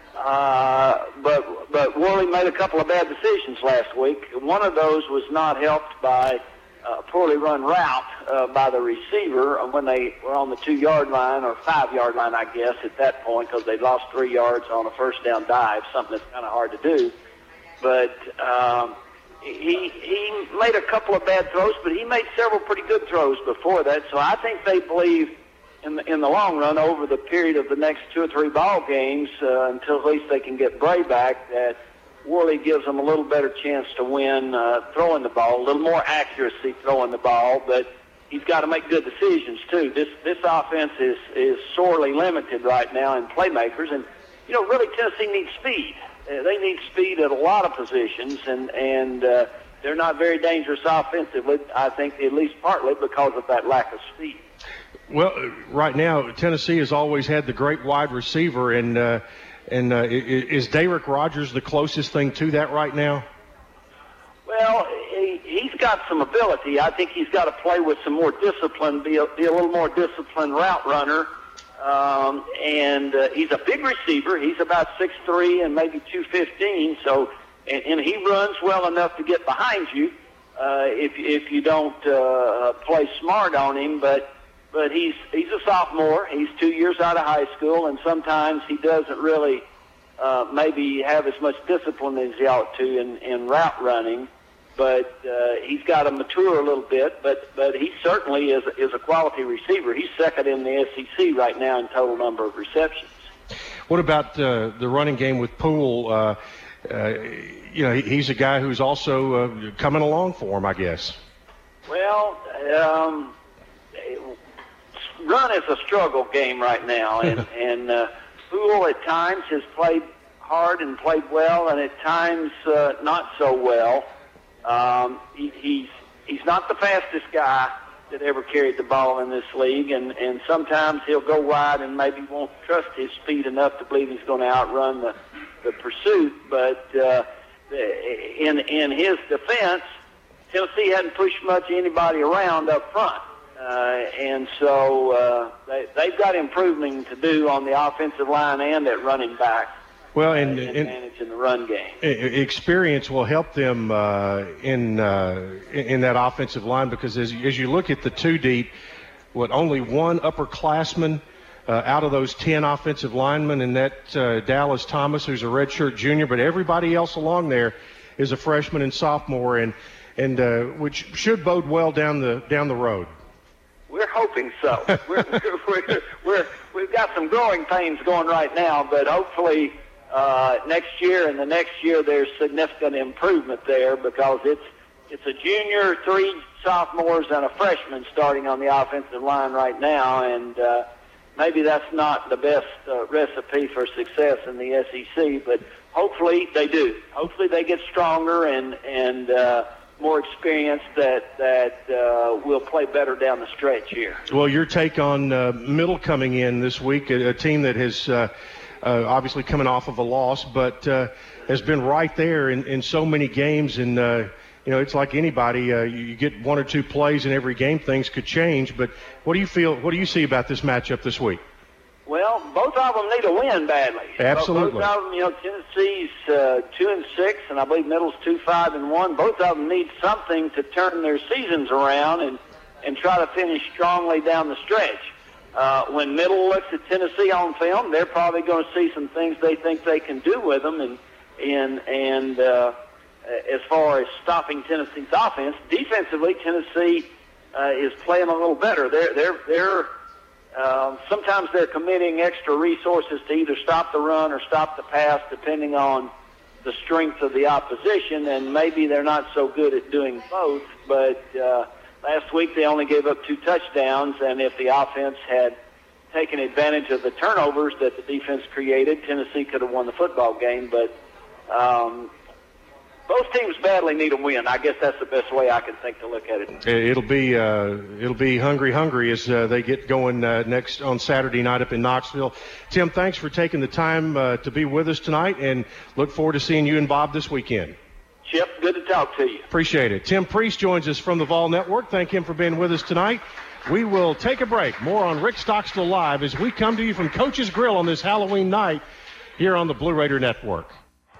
Speaker 22: Uh, but but Worley made a couple of bad decisions last week. One of those was not helped by a poorly run route uh, by the receiver when they were on the two-yard line or five-yard line, I guess, at that point, because they lost three yards on a first-down dive, something that's kind of hard to do. But um, he he made a couple of bad throws, but he made several pretty good throws before that. So I think they believe in the, in the long run, over the period of the next two or three ball games, uh, until at least they can get Bray back, that Worley gives them a little better chance to win uh, throwing the ball, a little more accuracy throwing the ball, but he's got to make good decisions too. This this offense is, is sorely limited right now in playmakers, and you know really Tennessee needs speed. Uh, they need speed at a lot of positions, and and uh, they're not very dangerous offensively. I think at least partly because of that lack of speed.
Speaker 13: Well, right now Tennessee has always had the great wide receiver, and. Uh, And uh, is Dayrick Rogers the closest thing to that right now?
Speaker 22: Well, he, he's got some ability. I think he's got to play with some more discipline, be a, be a little more disciplined route runner. Um, and uh, he's a big receiver. He's about six three and maybe two fifteen. So, and, and he runs well enough to get behind you uh, if if you don't uh, play smart on him. But but he's he's a sophomore. He's two years out of high school, and sometimes he doesn't really uh, maybe have as much discipline as he ought to in, in route running. But uh, he's got to mature a little bit. But but he certainly is is a quality receiver. He's second in the S E C right now in total number of receptions.
Speaker 13: What about uh, the running game with Poole? Uh, uh, you know, he, he's a guy who's also uh, coming along for him, I guess.
Speaker 22: Well, um, run is a struggle game right now, and and uh, Poole at times has played hard and played well, and at times uh, not so well. Um, he, he's he's not the fastest guy that ever carried the ball in this league, and, and sometimes he'll go wide and maybe won't trust his speed enough to believe he's going to outrun the, the pursuit. But uh, in in his defense, Tennessee hadn't pushed much anybody around up front, uh, and so uh, they, they've got improvement to do on the offensive line and at running back.
Speaker 13: Well, and,
Speaker 22: uh,
Speaker 13: and
Speaker 22: advantage in the run game.
Speaker 13: Experience will help them uh, in uh, in that offensive line, because as as you look at the two deep, what only one upperclassman uh, out of those ten offensive linemen, and that uh, Dallas Thomas, who's a redshirt junior, but everybody else along there is a freshman and sophomore, and and uh, which should bode well down the down the road.
Speaker 22: We're hoping so. we're, we're, we're we've got some growing pains going right now, but hopefully. Uh, next year and the next year, there's significant improvement there, because it's it's a junior, three sophomores, and a freshman starting on the offensive line right now, and uh, maybe that's not the best uh, recipe for success in the S E C, but hopefully they do. Hopefully they get stronger and and uh, more experienced that that uh, will play better down the stretch here.
Speaker 13: Well, your take on uh, Middle coming in this week, a, a team that has. Uh, Uh, obviously coming off of a loss, but uh, has been right there in, in so many games. And, uh, you know, it's like anybody. Uh, you, you get one or two plays in every game, things could change. But what do you feel, what do you see about this matchup this week?
Speaker 22: Well, both of them need a win badly.
Speaker 13: Absolutely.
Speaker 22: Both of them, you know, Tennessee's uh, two and six, and I believe Middle's two, five, and one. Both of them need something to turn their seasons around and, and try to finish strongly down the stretch. Uh, when Middle looks at Tennessee on film, they're probably going to see some things they think they can do with them. And and and uh, as far as stopping Tennessee's offense, defensively, Tennessee uh, is playing a little better. They're they're they're uh, sometimes they're committing extra resources to either stop the run or stop the pass, depending on the strength of the opposition. And maybe they're not so good at doing both, but. Uh, Last week they only gave up two touchdowns, and if the offense had taken advantage of the turnovers that the defense created, Tennessee could have won the football game. But um, both teams badly need a win. I guess that's the best way I can think to look at it.
Speaker 13: It'll be uh, it'll be hungry, hungry as uh, they get going uh, next on Saturday night up in Knoxville. Tim, thanks for taking the time uh, to be with us tonight, and look forward to seeing you and Bob this weekend.
Speaker 22: Chip, good to talk to you.
Speaker 13: Appreciate it. Tim Priest joins us from the Vol Network. Thank him for being with us tonight. We will take a break. More on Rick Stockstill Live as we come to you from Coach's Grill on this Halloween night here on the Blue Raider Network.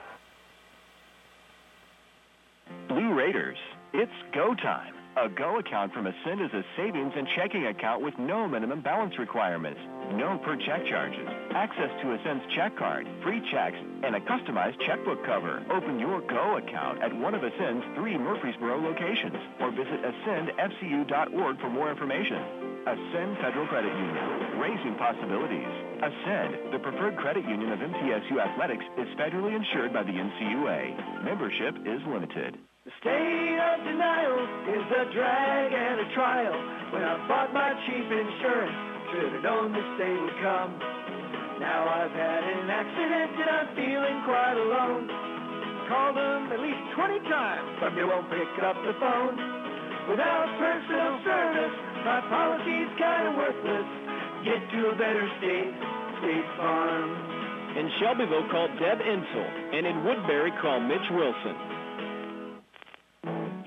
Speaker 5: Blue Raiders, it's go time. A Go account from Ascend is a savings and checking account with no minimum balance requirements, no per check charges, access to Ascend's check card, free checks, and a customized checkbook cover. Open your Go account at one of Ascend's three Murfreesboro locations or visit ascend f c u dot org for more information. Ascend Federal Credit Union, raising possibilities. Ascend, the preferred credit union of M T S U Athletics, is federally insured by the N C U A. Membership is limited.
Speaker 3: The state of denial is a drag and a trial. When I bought my cheap insurance, should have known this day would come. Now I've had an accident and I'm feeling quite alone. Called them at least twenty times, but they won't pick up the phone. Without personal service, my policy's kind of worthless. Get to a better state, State Farm.
Speaker 6: In Shelbyville, call Deb Insel, and in Woodbury, call Mitch Wilson.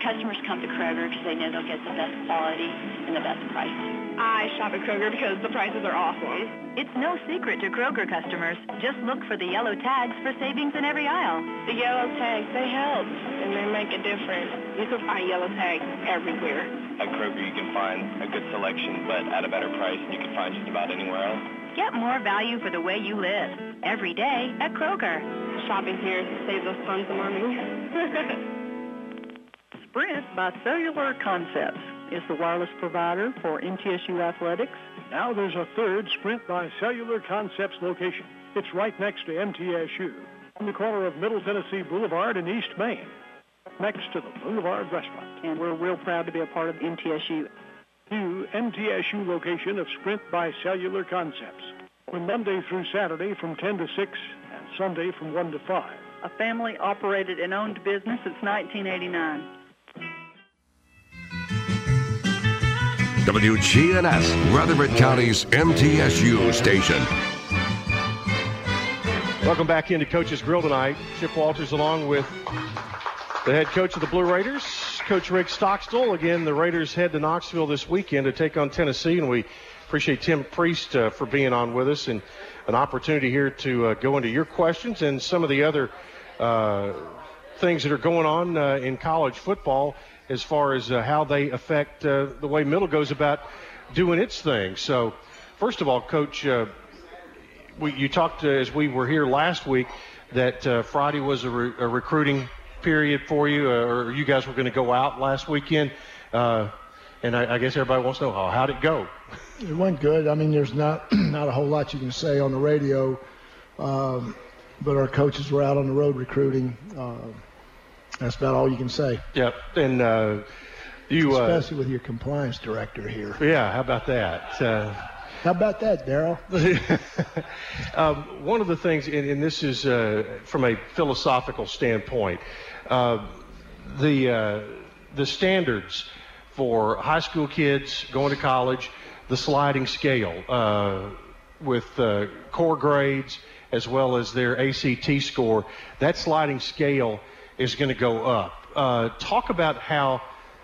Speaker 15: Customers come to Kroger because they know they'll get the best quality and the best price.
Speaker 16: I shop at Kroger because the prices are awesome.
Speaker 6: It's no secret to Kroger customers. Just look for the yellow tags for savings in every aisle.
Speaker 16: The yellow tags, they help, and they make a difference. You can find yellow tags everywhere.
Speaker 18: At Kroger, you can find a good selection, but at a better price than you can find just about anywhere else.
Speaker 6: Get more value for the way you live. Every day at Kroger.
Speaker 16: Shopping here saves us tons of money.
Speaker 19: Sprint by Cellular Concepts is the wireless provider for M T S U Athletics.
Speaker 20: Now there's a third Sprint by Cellular Concepts location. It's right next to M T S U, on the corner of Middle Tennessee Boulevard and East Main, next to the Boulevard Restaurant.
Speaker 19: And we're real proud to be a part of M T S U.
Speaker 20: New M T S U location of Sprint by Cellular Concepts. From Monday through Saturday from ten to six and Sunday from one to five.
Speaker 19: A family-operated and owned business since nineteen eighty-nine.
Speaker 21: W G N S, Rutherford County's M T S U station.
Speaker 13: Welcome back into Coach's Grill tonight. Chip Walters along with the head coach of the Blue Raiders, Coach Rick Stockstill. Again, the Raiders head to Knoxville this weekend to take on Tennessee, and we appreciate Tim Priest uh, for being on with us and an opportunity here to uh, go into your questions and some of the other uh, things that are going on uh, in college football as far as uh, how they affect uh, the way Middle goes about doing its thing. So, first of all, Coach, uh, we, you talked uh, as we were here last week that uh, Friday was a, re- a recruiting period for you, uh, or you guys were going to go out last weekend. Uh, and I, I guess everybody wants to know, how how'd it go?
Speaker 2: It went good. I mean, there's not not a whole lot you can say on the radio, um, but our coaches were out on the road recruiting. Uh, That's about all you can say.
Speaker 13: Yep, and uh, you...
Speaker 2: Especially
Speaker 13: uh,
Speaker 2: with your compliance director here.
Speaker 13: Yeah, how about that? Uh,
Speaker 2: how about that, Darryl?
Speaker 13: um, one of the things, and, and this is uh, from a philosophical standpoint, uh, the uh, the standards for high school kids going to college, the sliding scale uh, with uh, core grades as well as their A C T score, that sliding scale is going to go up. Uh, talk about how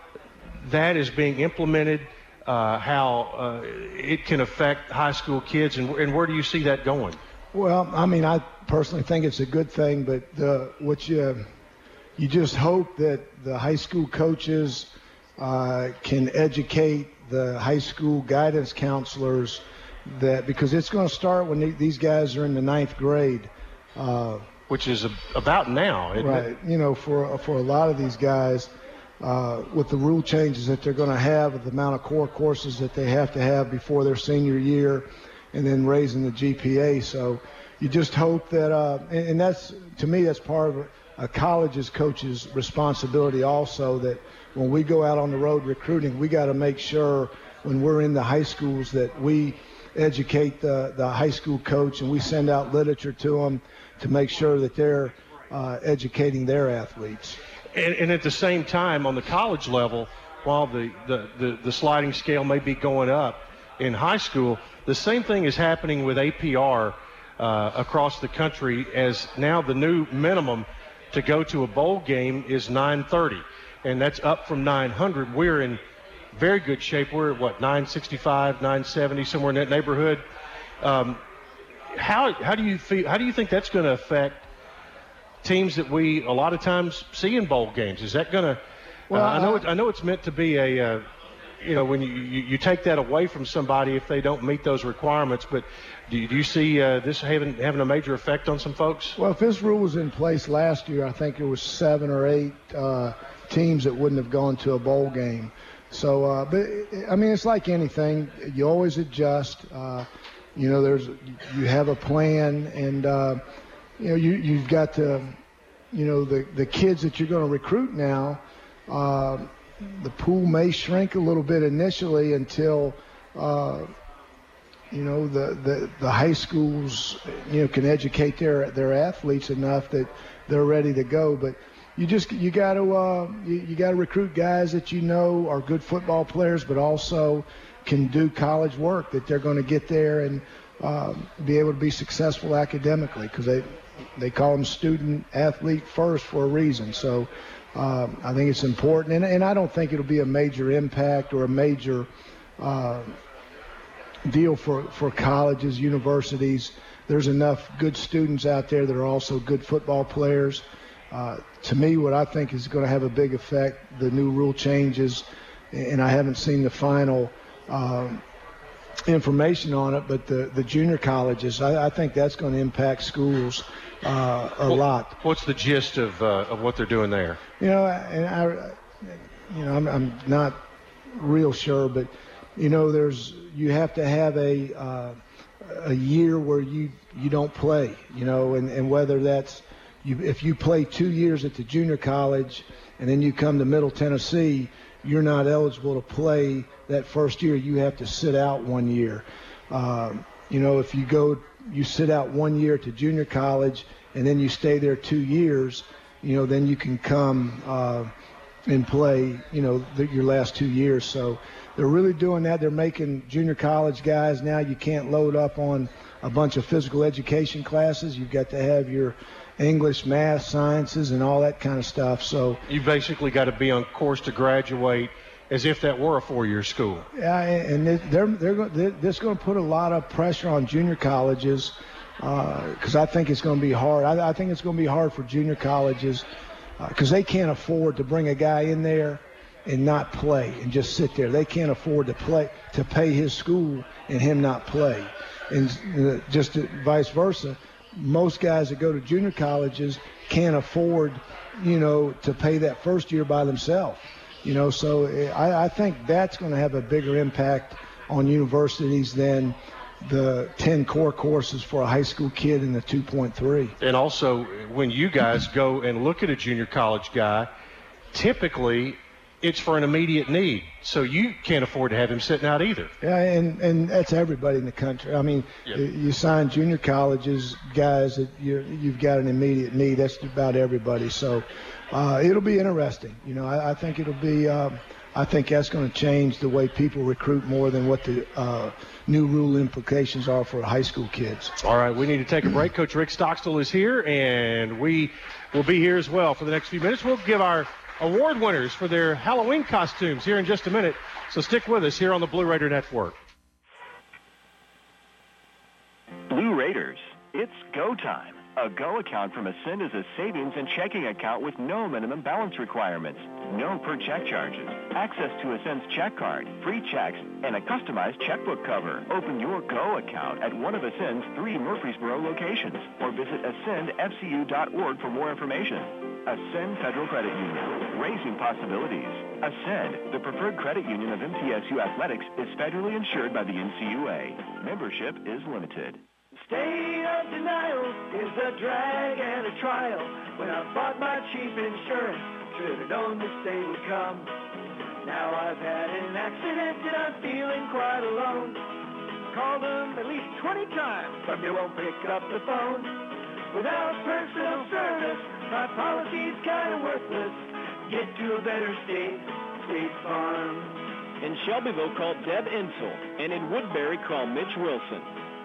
Speaker 13: that is being implemented, uh, how uh, it can affect high school kids, and, and where do you see that going?
Speaker 2: Well, I mean, I personally think it's a good thing, but uh, what you you just hope that the high school coaches uh, can educate the high school guidance counselors that, because it's going to start when they, these guys are in the ninth grade. Uh,
Speaker 13: Which is a, about now, isn't
Speaker 2: right.
Speaker 13: it?
Speaker 2: You know, for for a lot of these guys, uh, with the rule changes that they're going to have, with the amount of core courses that they have to have before their senior year, and then raising the G P A. So you just hope that, uh, and, and that's, to me, that's part of a college's coach's responsibility also, that when we go out on the road recruiting, we got to make sure when we're in the high schools that we educate the, the high school coach and we send out literature to them to make sure that they're uh, educating their athletes.
Speaker 13: And, and at the same time, on the college level, while the, the, the, the sliding scale may be going up in high school, the same thing is happening with A P R uh, across the country, as now the new minimum to go to a bowl game is nine thirty, and that's up from nine hundred. We're in very good shape. We're at, what, nine sixty-five, nine seventy, somewhere in that neighborhood. Um, How how do you feel? How do you think that's going to affect teams that we a lot of times see in bowl games? Is that going to? Well, uh, I know it, I know it's meant to be a, uh, you know, when you, you you take that away from somebody if they don't meet those requirements. But do you, do you see uh, this having having a major effect on some folks?
Speaker 2: Well, if this rule was in place last year, I think it was seven or eight uh, teams that wouldn't have gone to a bowl game. So, uh, but I mean, it's like anything. You always adjust. Uh, You know, there's you have a plan, and uh, you know you you've got to, you know, the the kids that you're going to recruit now. Uh, the pool may shrink a little bit initially until, uh, you know, the, the the high schools, you know, can educate their their athletes enough that they're ready to go. But you just you got to uh, you, you got to recruit guys that you know are good football players, but also can do college work, that they're going to get there and um, be able to be successful academically, because they they call them student athlete first for a reason. So uh, I think it's important, and, and I don't think it'll be a major impact or a major uh, deal for, for colleges, universities. There's enough good students out there that are also good football players. Uh, to me, what I think is going to have a big effect, the new rule changes, and I haven't seen the final uh, information on it, but the, the junior colleges, I, I think that's going to impact schools uh, a
Speaker 13: what,
Speaker 2: lot.
Speaker 13: What's the gist of uh, of what they're doing there?
Speaker 2: You know, and I, you know, I'm, I'm not real sure, but you know, there's you have to have a uh, a year where you you don't play, you know, and, and whether that's you, if you play two years at the junior college and then you come to Middle Tennessee, you're not eligible to play that first year. You have to sit out one year. Um, you know, if you go, you sit out one year to junior college and then you stay there two years, you know, then you can come uh, and play, you know, the, your last two years. So they're really doing that. They're making junior college guys now. You can't load up on a bunch of physical education classes. You've got to have your English, math, sciences, and all that kind of stuff. So
Speaker 13: you basically got to be on course to graduate as if that were a four-year school.
Speaker 2: Yeah, and they're they're going they're, this is going to put a lot of pressure on junior colleges because uh, I think it's going to be hard. I, I think it's going to be hard for junior colleges because uh, they can't afford to bring a guy in there and not play and just sit there. They can't afford to play to pay his school and him not play, and uh, just vice versa. Most guys that go to junior colleges can't afford, you know, to pay that first year by themselves. You know, so I, I think that's going to have a bigger impact on universities than the ten core courses for a high school kid in the two point three.
Speaker 13: And also, when you guys go and look at a junior college guy, typically it's for an immediate need. So you can't afford to have him sitting out either.
Speaker 2: Yeah, and, and that's everybody in the country. I mean, yep. You sign junior colleges, guys that you're, you've got an immediate need. That's about everybody. So uh, it'll be interesting. You know, I, I think it'll be um, – I think that's going to change the way people recruit more than what the uh, new rule implications are for high school kids.
Speaker 13: All right, we need to take a break. Coach Rick Stockstill is here, and we will be here as well for the next few minutes. We'll give our – award winners for their Halloween costumes here in just a minute. So stick with us here on the Blue Raider Network.
Speaker 10: Blue Raiders, it's go time. A Go account from Ascend is a savings and checking account with no minimum balance requirements, no per check charges, access to Ascend's check card, free checks, and a customized checkbook cover. Open your Go account at one of Ascend's three Murfreesboro locations or visit ascend f c u dot org for more information. Ascend Federal Credit Union, raising possibilities. Ascend, the preferred credit union of M T S U Athletics, is federally insured by the N C U A. Membership is limited.
Speaker 3: State of denial is a drag and a trial. When I bought my cheap insurance, should have known this day would come. Now I've had an accident and I'm feeling quite alone. Called them at least twenty times, but they won't pick up the phone. Without personal service, my policy's kind of worthless. Get to a better state, State Farm.
Speaker 11: In Shelbyville, call Deb Insel, and in Woodbury, call Mitch Wilson.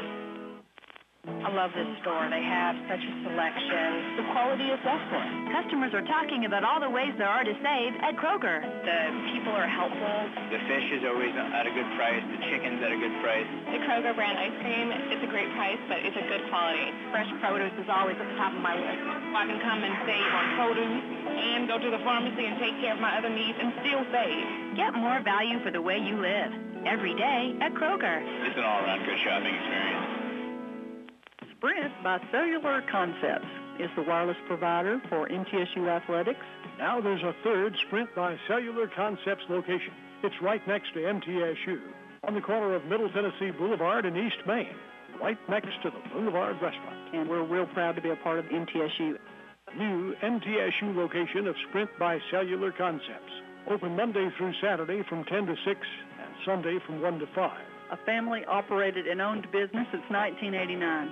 Speaker 6: I love this store. They have such a selection. The quality is excellent. Customers are talking about all the ways there are to save at Kroger. The people are helpful.
Speaker 23: The fish is always at a good price. The chicken's at a good price.
Speaker 16: The Kroger brand ice cream, it's a great price, but it's a good quality.
Speaker 6: Fresh produce is always at the top of my list.
Speaker 16: I can come and save on produce and go to the pharmacy and take care of my other needs and still save.
Speaker 6: Get more value for the way you live. Every day at Kroger.
Speaker 23: It's an all-around good shopping experience.
Speaker 19: Sprint by Cellular Concepts is the wireless provider for M T S U Athletics.
Speaker 20: Now there's a third Sprint by Cellular Concepts location. It's right next to M T S U on the corner of Middle Tennessee Boulevard and East Main, right next to the Boulevard Restaurant.
Speaker 19: And we're real proud to be a part of M T S U.
Speaker 20: New M T S U location of Sprint by Cellular Concepts. Open Monday through Saturday from ten to six and Sunday from one to five.
Speaker 19: A family-operated and owned business since nineteen eighty-nine.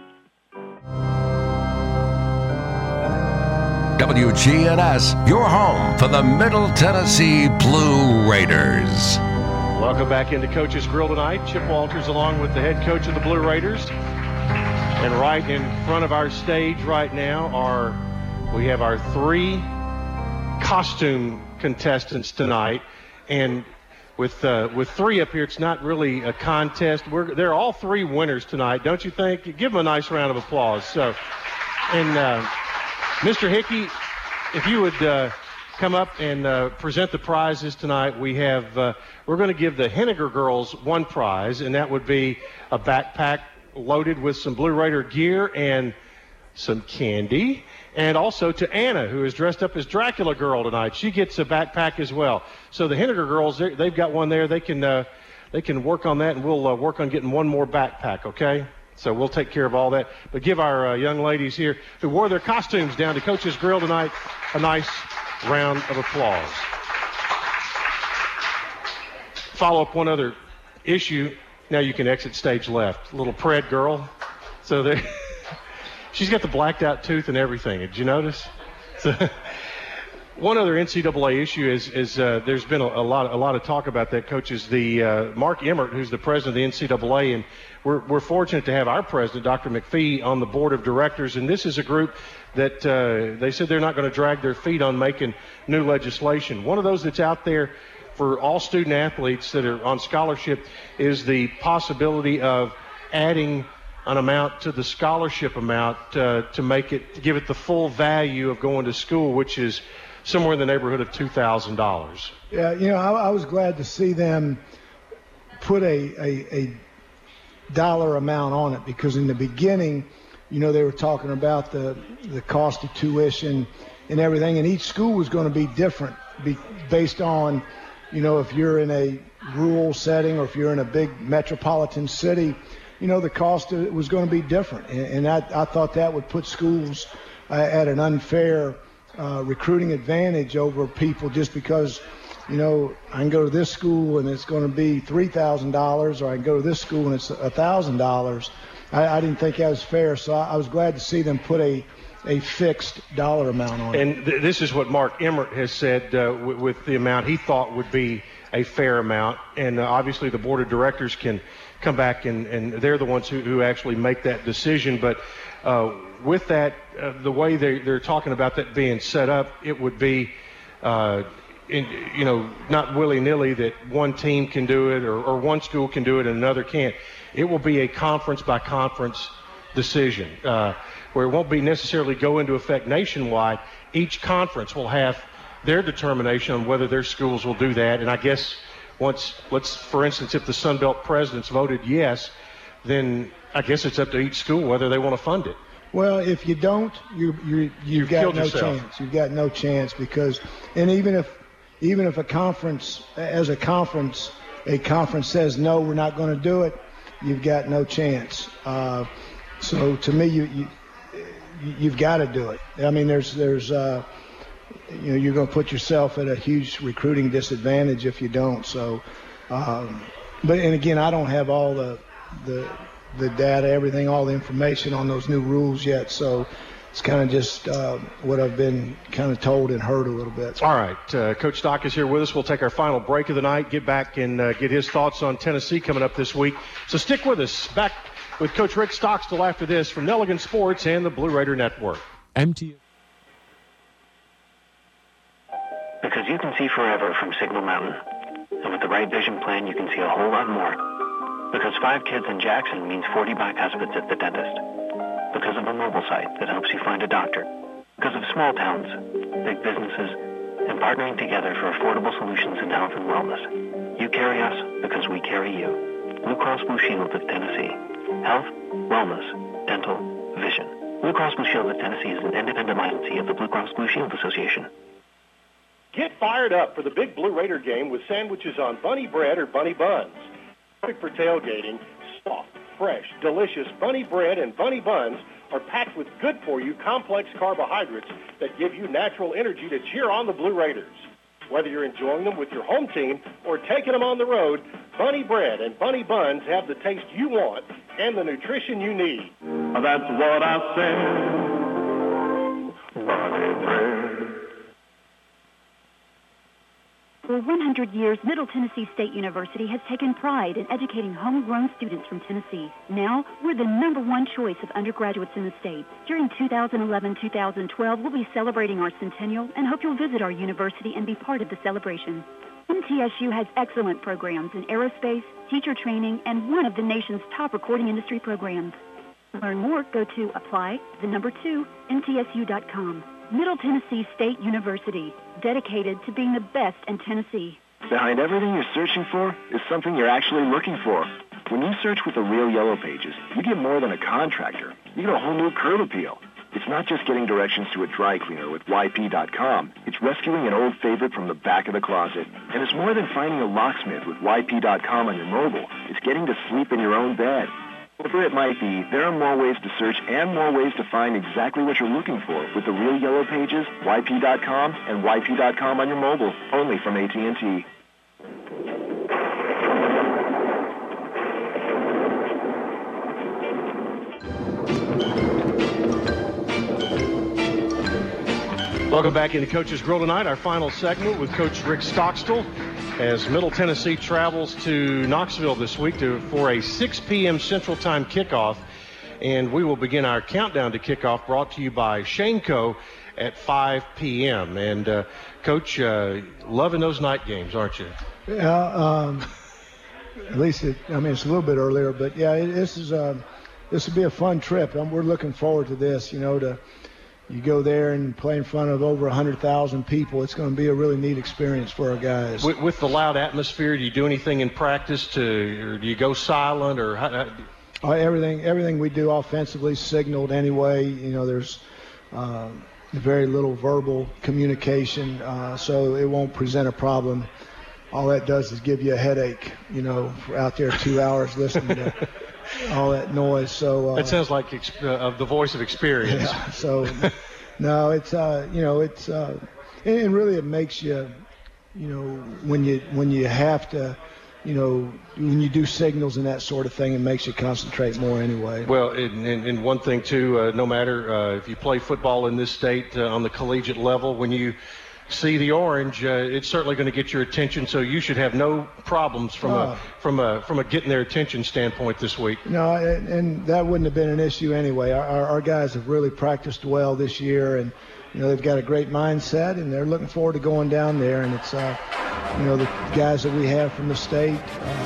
Speaker 21: W G N S, your home for the Middle Tennessee Blue Raiders.
Speaker 13: Welcome back into Coach's Grill tonight. Chip Walters along with the head coach of the Blue Raiders. And right in front of our stage right now are, we have our three costume contestants tonight, and with uh, with three up here, it's not really a contest. We're they're all three winners tonight, don't you think? Give them a nice round of applause. So, and uh, Mister Hickey, if you would uh, come up and uh, present the prizes tonight, we have uh, we're going to give the Henniger girls one prize, and that would be a backpack loaded with some Blue Raider gear and some candy. And also to Anna, who is dressed up as Dracula Girl tonight. She gets a backpack as well. So the Henniger girls, they've got one there. They can uh, they can work on that, and we'll uh, work on getting one more backpack, okay? So we'll take care of all that. But give our uh, young ladies here who wore their costumes down to Coach's Grill tonight a nice round of applause. Follow up one other issue. Now you can exit stage left. Little Pred girl. So there. She's got the blacked out tooth and everything. Did you notice? So, one other N C double A issue is, is uh, there's been a, a lot a lot of talk about that, Coach, is the uh, Mark Emmert, who's the president of the N C double A, and we're, we're fortunate to have our president, Doctor McPhee, on the board of directors, and this is a group that uh, they said they're not going to drag their feet on making new legislation. One of those that's out there for all student athletes that are on scholarship is the possibility of adding an amount to the scholarship amount uh, to make it, to give it the full value of going to school, which is somewhere in the neighborhood of two thousand dollars.
Speaker 1: Yeah, you know, I, I was glad to see them put a, a, a dollar amount on it, because in the beginning, you know, they were talking about the, the cost of tuition and everything, and each school was going to be different be, based on, you know, if you're in a rural setting or if you're in a big metropolitan city. You know, the cost was going to be different. And I, I thought that would put schools uh, at an unfair uh, recruiting advantage over people just because, you know, I can go to this school and it's going to be three thousand dollars, or I can go to this school and it's one thousand dollars. I, I didn't think that was fair, so I, I was glad to see them put a, a fixed dollar amount on it.
Speaker 13: And th- this is what Mark Emmert has said uh, w- with the amount he thought would be a fair amount. And uh, obviously the board of directors can come back and, and they're the ones who, who actually make that decision. But uh, with that, uh, the way they, they're talking about that being set up, it would be, uh, in, you know, not willy-nilly that one team can do it or, or one school can do it and another can't. It will be a conference-by-conference decision uh, where it won't be necessarily go into effect nationwide. Each conference will have their determination on whether their schools will do that. And I guess once, let's, for instance, if the Sun Belt presidents voted yes, then I guess it's up to each school whether they want to fund it.
Speaker 1: Well, if you don't, you you you've,
Speaker 13: you've
Speaker 1: got no
Speaker 13: yourself.
Speaker 1: chance. You've got no chance because, and even if even if a conference, as a conference, a conference says no, we're not going to do it, you've got no chance. Uh, so to me, you you you've got to do it. I mean, there's there's. Uh, You know, you're going to put yourself at a huge recruiting disadvantage if you don't. So, um, but and again, I don't have all the the the data, everything, all the information on those new rules yet. So, it's kind of just uh, what I've been kind of told and heard a little bit.
Speaker 13: All right, uh, Coach Stock is here with us. We'll take our final break of the night, get back and uh, get his thoughts on Tennessee coming up this week. So stick with us. Back with Coach Rick Stockstill after this from Nelligan Sports and the Blue Raider Network.
Speaker 10: M T.
Speaker 14: Because you can see forever from Signal Mountain. And with the right vision plan, you can see a whole lot more. Because five kids in Jackson means forty bypass visits at the dentist. Because of a mobile site that helps you find a doctor. Because of small towns, big businesses, and partnering together for affordable solutions in health and wellness. You carry us because we carry you. Blue Cross Blue Shield of Tennessee. Health, wellness, dental, vision. Blue Cross Blue Shield of Tennessee is an independent licensee of the Blue Cross Blue Shield Association.
Speaker 7: Get fired up for the big Blue Raider game with sandwiches on bunny bread or bunny buns. Perfect for tailgating, soft, fresh, delicious bunny bread and bunny buns are packed with good-for-you complex carbohydrates that give you natural energy to cheer on the Blue Raiders. Whether you're enjoying them with your home team or taking them on the road, bunny bread and bunny buns have the taste you want and the nutrition you need.
Speaker 3: That's what I said. Bunny bread.
Speaker 8: For one hundred years, Middle Tennessee State University has taken pride in educating homegrown students from Tennessee. Now, we're the number one choice of undergraduates in the state. During two thousand eleven to two thousand twelve, we'll be celebrating our centennial and hope you'll visit our university and be part of the celebration. M T S U has excellent programs in aerospace, teacher training, and one of the nation's top recording industry programs. To learn more, go to apply, the number two, M T S U dot com. Middle Tennessee State University, dedicated to being the best in Tennessee.
Speaker 10: Behind everything you're searching for is something you're actually looking for. When you search with the real Yellow Pages, you get more than a contractor. You get a whole new curb appeal. It's not just getting directions to a dry cleaner with Y P dot com. It's rescuing an old favorite from the back of the closet. And it's more than finding a locksmith with Y P dot com on your mobile. It's getting to sleep in your own bed. Whatever it might be, there are more ways to search and more ways to find exactly what you're looking for with the real Yellow Pages, Y P dot com, and Y P dot com on your mobile, only from A T and T.
Speaker 13: Welcome back into Coach's Grill tonight, our final segment with Coach Rick Stockstill as Middle Tennessee travels to Knoxville this week to, for a six p.m. Central Time kickoff. And we will begin our countdown to kickoff brought to you by Shaneco at five p.m. And, uh, Coach, uh, loving those night games, aren't you?
Speaker 1: Yeah, um, at least, it, I mean, it's a little bit earlier. But, yeah, it, this is uh, this will be a fun trip. Um, we're looking forward to this, you know, to – you go there and play in front of over one hundred thousand people. It's going to be a really neat experience for our guys.
Speaker 13: With, with the loud atmosphere, do you do anything in practice to, or do you go silent, or how, how...
Speaker 1: Uh, everything everything we do offensively signaled anyway. You know, there's uh, very little verbal communication, uh, so it won't present a problem. All that does is give you a headache, you know, for out there two hours listening to all that noise. So uh,
Speaker 13: that sounds like exp- uh, the voice of experience.
Speaker 1: Yeah, so no, it's uh, you know, it's uh, and, and really it makes you, you know, when you when you have to, you know, when you do signals and that sort of thing, it makes you concentrate more anyway.
Speaker 13: Well, and, and, and one thing too, uh, no matter uh, if you play football in this state uh, on the collegiate level, when you see the orange, uh, it's certainly going to get your attention. So you should have no problems from
Speaker 1: uh,
Speaker 13: a from a from a getting their attention standpoint this week.
Speaker 1: No, and, and that wouldn't have been an issue anyway. Our, our, our guys have really practiced well this year, and you know they've got a great mindset, and they're looking forward to going down there. And it's uh, you know the guys that we have from the state,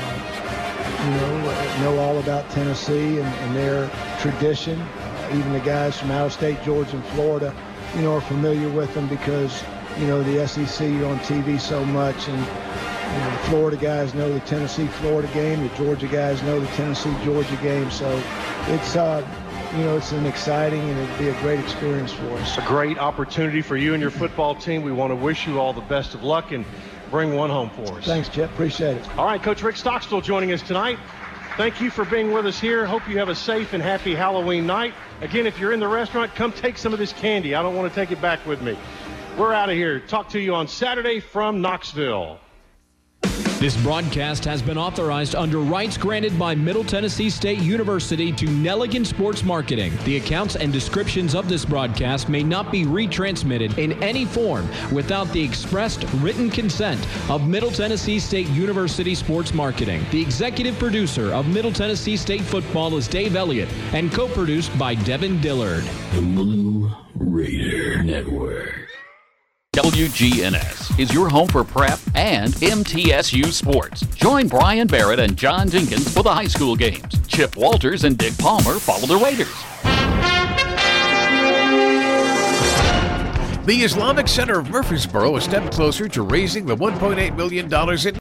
Speaker 1: uh, you know, know all about Tennessee and, and their tradition. Uh, even the guys from out of state, Georgia and Florida, you know, are familiar with them because. You know, the S E C on T V so much, and you know, the Florida guys know the Tennessee-Florida game, the Georgia guys know the Tennessee-Georgia game. So it's, uh, you know, it's an exciting and it'd be a great experience for us.
Speaker 13: A great opportunity for you and your football team. We want to wish you all the best of luck and bring one home for us.
Speaker 1: Thanks, Chip. Appreciate it.
Speaker 13: All right, Coach Rick Stockstill joining us tonight. Thank you for being with us here. Hope you have a safe and happy Halloween night. Again, if you're in the restaurant, come take some of this candy. I don't want to take it back with me. We're out of here. Talk to you on Saturday from Knoxville.
Speaker 11: This broadcast has been authorized under rights granted by Middle Tennessee State University to Nelligan Sports Marketing. The accounts and descriptions of this broadcast may not be retransmitted in any form without the expressed written consent of Middle Tennessee State University Sports Marketing. The executive producer of Middle Tennessee State Football is Dave Elliott and co-produced by Devin Dillard.
Speaker 21: The Blue Raider Network.
Speaker 9: W G N S is your home for prep and M T S U sports. Join Brian Barrett and John Jenkins for the high school games. Chip Walters and Dick Palmer follow the Raiders.
Speaker 12: The Islamic Center of Murfreesboro is a step closer to raising the one point eight million dollars in